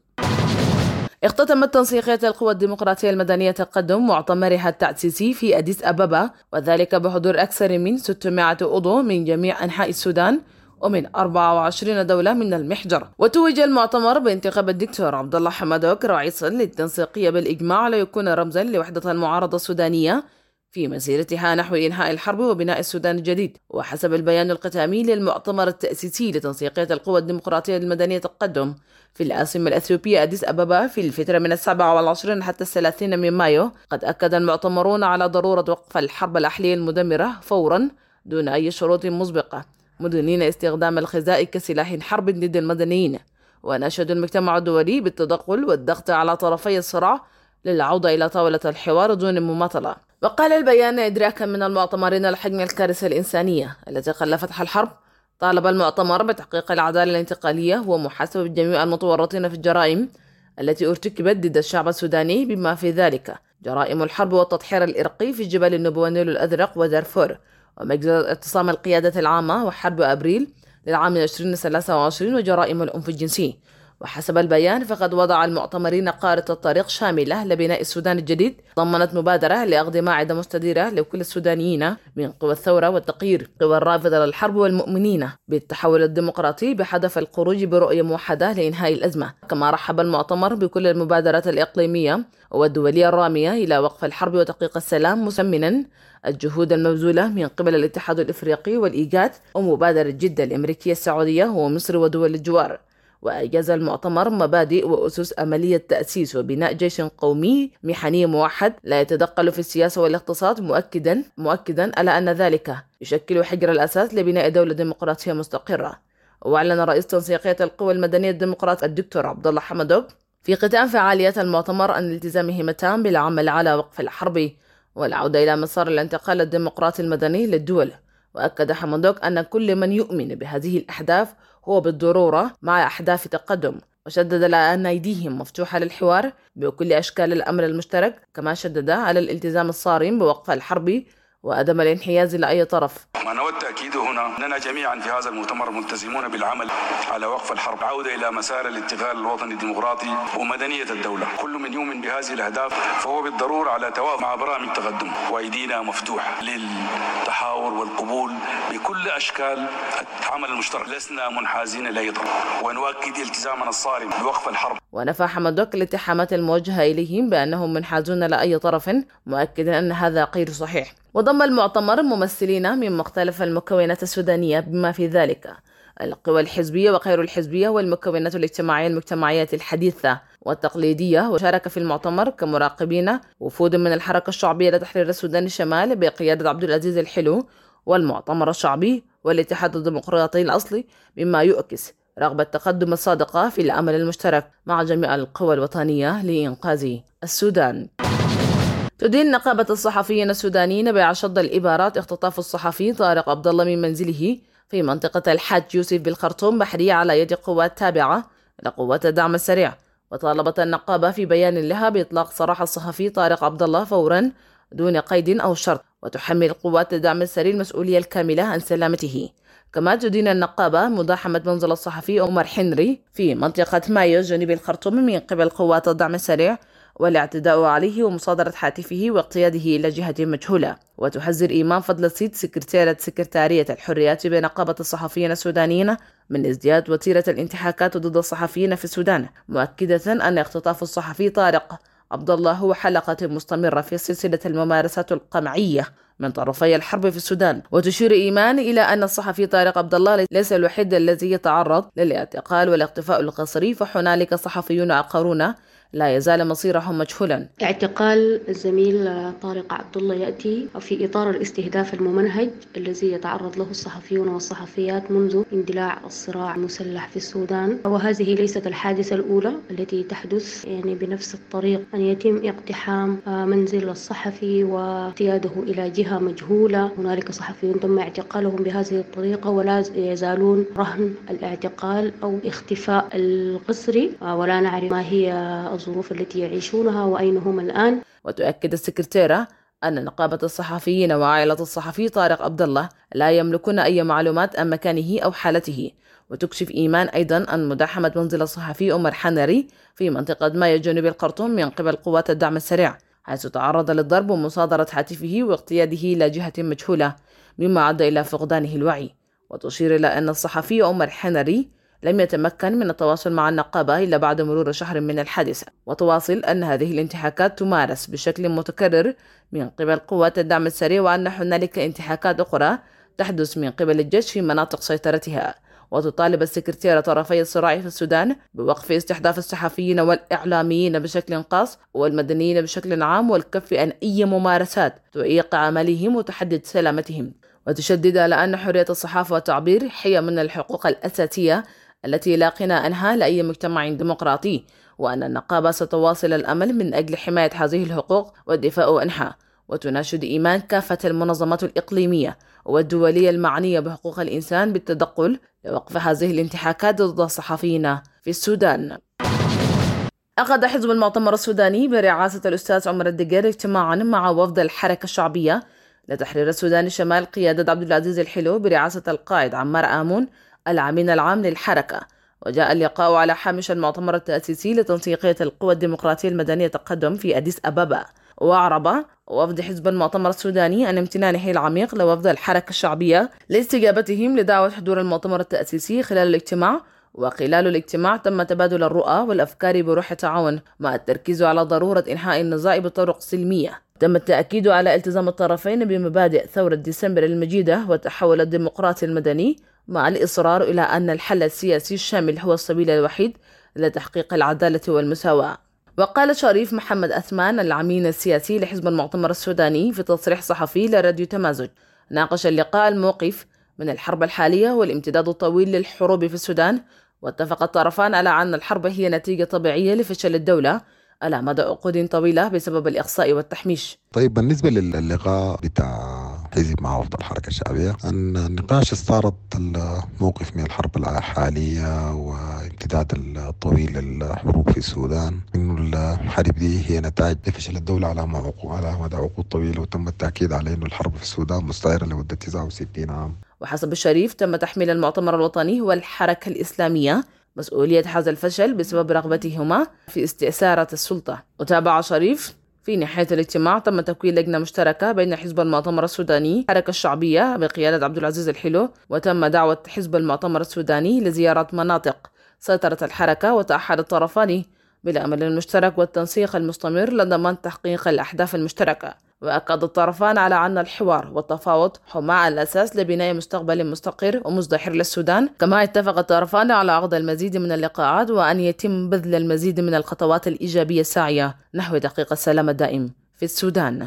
اختتمت تنسيقية القوى الديمقراطية المدنية تقدم مؤتمرها التأسيسي في أديس أبابا، وذلك بحضور أكثر من 600 عضو من جميع أنحاء السودان ومن 24 دولة من المحجر. وتوج المؤتمر بانتخاب الدكتور عبد الله حمدوك رئيسا للتنسيقية بالإجماع ليكون رمزا لوحدة المعارضة السودانية في مسيرتها نحو إنهاء الحرب وبناء السودان الجديد. وحسب البيان الختامي للمؤتمر التأسيسي لتنسيقية القوى الديمقراطية المدنية تقدم في العاصمة الأثيوبية أديس أبابا في الفترة من 27 حتى 30 من مايو، قد أكد المعتمرون على ضرورة وقف الحرب الأهلية المدمرة فورا دون أي شروط مسبقة، مدنين استخدام الغذاء كسلاح حرب ضد المدنيين، ونشد المجتمع الدولي بالتدخل والضغط على طرفي الصراع للعودة إلى طاولة الحوار دون مماطلة. وقال البيان إدراكا من المؤتمرين لحجم الكارثة الإنسانية التي خلفتها الحرب، طالب المؤتمر بتحقيق العدالة الانتقالية ومحاسبة جميع المتورطين في الجرائم التي ارتكبت ضد الشعب السوداني، بما في ذلك جرائم الحرب والتضحير الإرقي في جبال النوبة والنيل الأزرق ودارفور، ومجزرة اعتصام القيادة العامة وحرب أبريل للعام 2023 وجرائم العنف الجنسي. وحسب البيان فقد وضع المؤتمرين خارطة الطريق شاملة لبناء السودان الجديد، ضمنت مبادرة لأخذ مائدة مستديرة لكل السودانيين من قوى الثورة والتغيير، قوى الرافضة للحرب والمؤمنين بالتحول الديمقراطي بهدف الخروج برؤية موحدة لإنهاء الأزمة. كما رحب المؤتمر بكل المبادرات الإقليمية والدولية الرامية إلى وقف الحرب وتحقيق السلام، مسمنا الجهود المبذولة من قبل الاتحاد الإفريقي والإيجاد ومبادرة جدة الأمريكية السعودية ومصر ودول الجوار. وأجاز المؤتمر مبادئ وأسس عملية تأسيس وبناء جيش قومي محني موحد لا يتدخل في السياسة والاقتصاد، مؤكدا على أن ذلك يشكل حجر الأساس لبناء دولة ديمقراطية مستقرة. وأعلن رئيس تنسيقية القوى المدنية الديمقراطية الدكتور عبد الله حمدوك في ختام فعاليات المؤتمر أن التزامه تام بالعمل على وقف الحرب والعودة إلى مسار الانتقال الديمقراطي المدني للدول. وأكد حمدوك أن كل من يؤمن بهذه الأهداف هو بالضرورة مع أهداف تقدم، وشدد على أن أيديهم مفتوحة للحوار بكل أشكال الأمر المشترك، كما شدد على الالتزام الصارم بوقف الحرب وعدم الانحياز لأي طرف. ما نود تأكيده هنا أننا جميعا في هذا المؤتمر ملتزمون بالعمل على وقف الحرب، عودة إلى مسار الانتقال الوطني الديمقراطي ومدنية الدولة. كل من يؤمن بهذه الأهداف فهو بالضرورة على توافق مع برامج التقدم، وأيدينا مفتوحة للتحاور والقبول بكل أشكال العمل المشترك، لسنا منحازين لأي طرف، ونؤكد التزامنا الصارم بوقف الحرب. ونفى حمدوك الاتهامات الموجهة إليهم بأنهم منحازون لأي طرف، مؤكدا أن هذا غير صحيح. وضم المؤتمر ممثلين من مختلف المكونات السودانية، بما في ذلك القوى الحزبية وغير الحزبية والمكونات الاجتماعية المجتمعيات الحديثة والتقليدية. وشارك في المؤتمر كمراقبين وفود من الحركة الشعبية لتحرير السودان الشمال بقيادة عبد العزيز الحلو والمؤتمر الشعبي والاتحاد الديمقراطي الأصلي، مما يؤكس رغبة التقدم الصادقة في العمل المشترك مع جميع القوى الوطنية لإنقاذ السودان. تدين نقابة الصحفيين السودانيين بأشد الإبارات اختطاف الصحفي طارق عبد الله من منزله في منطقة الحاج يوسف بالخرطوم بحرية على يد قوات تابعة لقوات الدعم السريع. وطالبت النقابة في بيان لها بإطلاق سراح الصحفي طارق عبد الله فورا دون قيد أو شرط، وتحمل قوات الدعم السريع المسؤولية الكاملة عن سلامته. كما تدين النقابة مداحمة منزل الصحفي عمر حنري في منطقة مايو جنوب الخرطوم من قبل قوات الدعم السريع، والاعتداء عليه ومصادرة هاتفه واقتياده إلى جهة مجهولة. وتحذر إيمان فضل السيد سكرتارية الحريات بنقابة الصحفيين السودانيين من ازدياد وتيرة الانتهاكات ضد الصحفيين في السودان، مؤكدة أن اختطاف الصحفي طارق عبد الله هو حلقة مستمرة في سلسلة الممارسات القمعية من طرفي الحرب في السودان. وتشير إيمان إلى أن الصحفي طارق عبد الله ليس الوحيد الذي يتعرض للاعتقال والاختفاء القسري، فهنالك صحفيون آخرون لا يزال مصيرهم مجهولا. اعتقال الزميل طارق عبد الله يأتي في إطار الاستهداف الممنهج الذي يتعرض له الصحفيون والصحفيات منذ اندلاع الصراع المسلح في السودان، وهذه ليست الحادثة الأولى التي تحدث بنفس الطريق، أن يتم اقتحام منزل الصحفي واقتياده إلى جهة مجهولة. هنالك صحفيون تم اعتقالهم بهذه الطريقة ولا يزالون رهن الاعتقال أو اختفاء القسري، ولا نعرف ما هي الظروف التي يعيشونها وأين هم الآن. وتؤكد السكرتيرة أن نقابة الصحفيين وعائلة الصحفي طارق عبد الله لا يملكون أي معلومات عن مكانه أو حالته. وتكشف إيمان أيضا عن مداحمة منزل الصحفي عمر حنري في منطقة مايو جنوب الخرطوم من قبل قوات الدعم السريع، حيث تعرض للضرب ومصادرة هاتفه واقتياده إلى جهة مجهولة، مما عاد إلى فقدانه الوعي. وتشير إلى أن الصحفي عمر حنري لم يتمكن من التواصل مع النقابة إلا بعد مرور شهر من الحادثة. وتواصل أن هذه الانتهاكات تمارس بشكل متكرر من قبل قوات الدعم السريع، وأن هنالك انتهاكات أخرى تحدث من قبل الجيش في مناطق سيطرتها. وتطالب السكرتيرة طرفي الصراع في السودان بوقف استحداث الصحفيين والإعلاميين بشكل خاص والمدنيين بشكل عام، والكف عن أي ممارسات تعيق عملهم وتحدد سلامتهم. وتشدد على أن حرية الصحافة والتعبير هي من الحقوق الأساسية التي لا غنى عنها لأي مجتمع ديمقراطي، وأن النقابة ستواصل الأمل من أجل حماية هذه الحقوق والدفاع عنها، وتناشد إيمان كافة المنظمات الإقليمية والدولية المعنية بحقوق الإنسان بالتدخل لوقف هذه الانتهاكات ضد الصحفيين في السودان. أخذ حزب المؤتمر السوداني برئاسة الأستاذ عمر الدقير اجتماعا مع وفد الحركة الشعبية لتحرير السودان الشمال قيادة عبد العزيز الحلو برئاسة القائد عمار آمون الأمين العام للحركة. وجاء اللقاء على هامش المؤتمر التأسيسي لتنسيقية القوى الديمقراطية المدنية تقدم في أديس أبابا. وأعرب وفد حزب المؤتمر السوداني عن امتنانه العميق لوفد الحركة الشعبية لاستجابتهم لدعوة حضور المؤتمر التأسيسي خلال الاجتماع. وخلال الاجتماع تم تبادل الرؤى والأفكار بروح التعاون مع التركيز على ضرورة إنهاء النزاع بطرق سلمية. تم التأكيد على التزام الطرفين بمبادئ ثورة ديسمبر المجيدة والتحول الديمقراطي المدني، مع الإصرار إلى أن الحل السياسي الشامل هو السبيل الوحيد لتحقيق العدالة والمساواة. وقال شريف محمد أثمان العميد السياسي لحزب المؤتمر السوداني في تصريح صحفي لراديو تمازج، ناقش اللقاء الموقف من الحرب الحالية والامتداد الطويل للحروب في السودان، واتفق الطرفان على أن الحرب هي نتيجة طبيعية لفشل الدولة على مدى عقود طويلة بسبب الإقصاء والتحميش. طيب، بالنسبة للقاء بتاع حزب مع وفد الحركة الشعبية، النقاش استعرض الموقف من الحرب الحالية وامتداد الطويل للحروب في السودان، إنه الحرب دي هي نتائج لفشل الدولة على مدى عقود طويلة، وتم التأكيد على إنه الحرب في السودان مستعرة لمدة 69 عام. وحسب الشريف تم تحميل المؤتمر الوطني والحركة الإسلامية مسؤولية هذا الفشل بسبب رغبتهما في استئثارة السلطة. وتابع شريف في نهاية الاجتماع تم تكوين لجنة مشتركة بين حزب المؤتمر السوداني والحركة الشعبية بقيادة عبد العزيز الحلو، وتم دعوة حزب المؤتمر السوداني لزيارة مناطق سيطرة الحركة، وتأحد الطرفان بالأمل المشترك والتنسيق المستمر لضمان تحقيق الأهداف المشتركة. وأكد الطرفان على أن الحوار والتفاوض هما الأساس لبناء مستقبل مستقر ومزدهر للسودان. كما اتفق الطرفان على عقد المزيد من اللقاءات وأن يتم بذل المزيد من الخطوات الإيجابية الساعية نحو تحقيق السلام الدائم في السودان.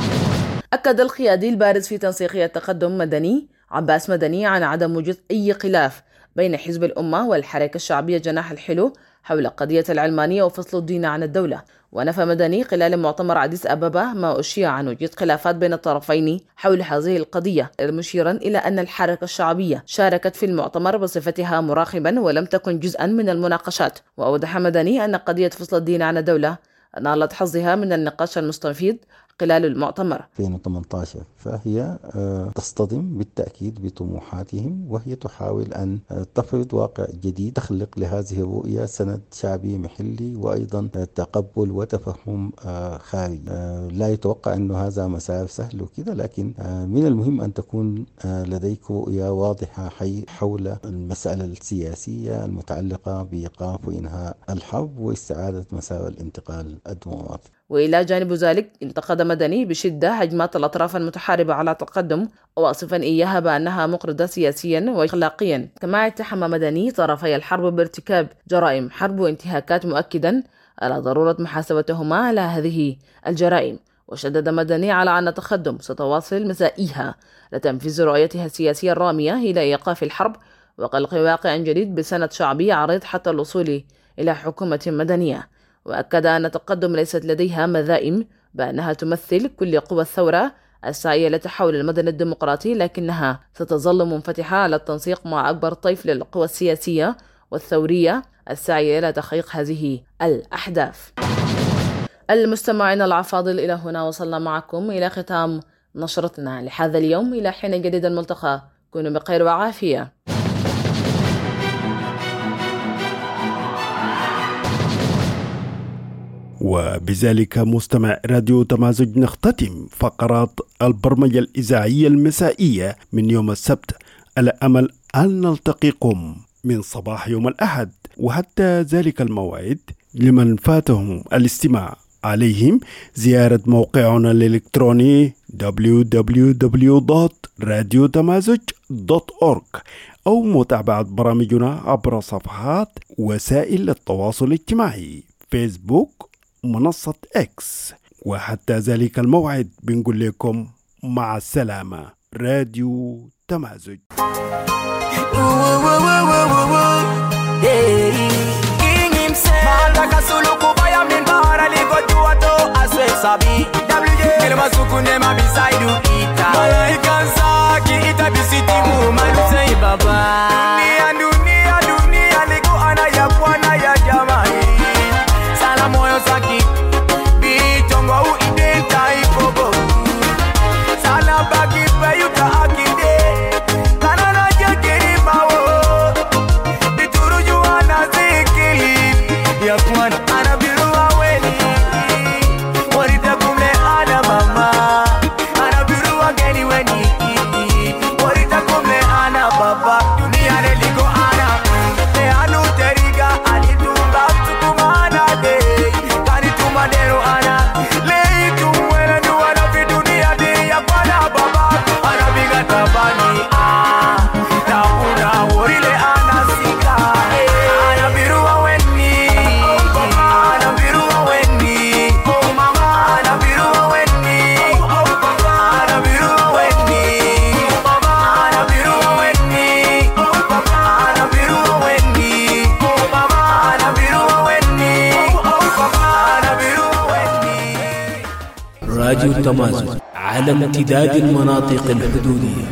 أكد القيادي البارز في تنسيقية التقدم مدني عباس مدني عن عدم وجود أي خلاف بين حزب الأمة والحركة الشعبية جناح الحلو حول قضية العلمانية وفصل الدين عن الدولة. ونفى مدني خلال مؤتمر أديس أبابا ما أشيع عن وجود خلافات بين الطرفين حول هذه القضية، مشيرا إلى أن الحركة الشعبية شاركت في المؤتمر بصفتها مراقبا ولم تكن جزءا من المناقشات. وأوضح مدني أن قضية فصل الدين عن الدولة نالت حظها من النقاش المستفيض خلال المؤتمر 2018، فهي تصطدم بالتأكيد بطموحاتهم، وهي تحاول أن تفرض واقع جديد تخلق لهذه الرؤية سند شعبي محلي وأيضا تقبل وتفهم خارجي. لا يتوقع أن هذا مسار سهل وكذا، لكن من المهم أن تكون لديك رؤية واضحة حول المسألة السياسية المتعلقة بإيقاف وإنهاء الحرب واستعادة مسار الانتقال الديمقراطي. وإلى جانب ذلك انتقد مدني بشدة هجمات الأطراف المتحاربة على التقدم، واصفا إياها بأنها مقردة سياسيا وأخلاقيا. كما اتهم مدني طرفي الحرب بارتكاب جرائم حرب وانتهاكات، مؤكدا على ضرورة محاسبتهما على هذه الجرائم. وشدد مدني على أن التقدم ستواصل مسائيها لتنفيذ رؤيتها السياسية الرامية إلى إيقاف الحرب وخلق واقع جديد بسند شعبي عريض حتى الوصول إلى حكومة مدنية. وأكد أن التقدم ليست لديها مذائم، بأنها تمثل كل قوى الثورة السعي لتحول المدن الديمقراطي، لكنها ستظل منفتحة على التنسيق مع أكبر طيف للقوى السياسية والثورية السعي إلى تحقيق هذه الأهداف. المستمعين الأفاضل، إلى هنا وصلنا معكم إلى ختام نشرتنا لهذا اليوم. إلى حين جديد الملتقى، كونوا بخير وعافية. وبذلك مستمع راديو تمازج نختتم فقرات البرمجة الإذاعية المسائية من يوم السبت، على أمل أن نلتقيكم من صباح يوم الأحد. وحتى ذلك الموعد لمن فاتهم الاستماع عليهم زيارة موقعنا الإلكتروني www.radiotamazoj.org أو متابعة برامجنا عبر صفحات وسائل التواصل الاجتماعي فيسبوك، منصة إكس. وحتى ذلك الموعد بنقول لكم مع السلامة. راديو تمازج. راديو تمازج على امتداد المناطق الحدودية.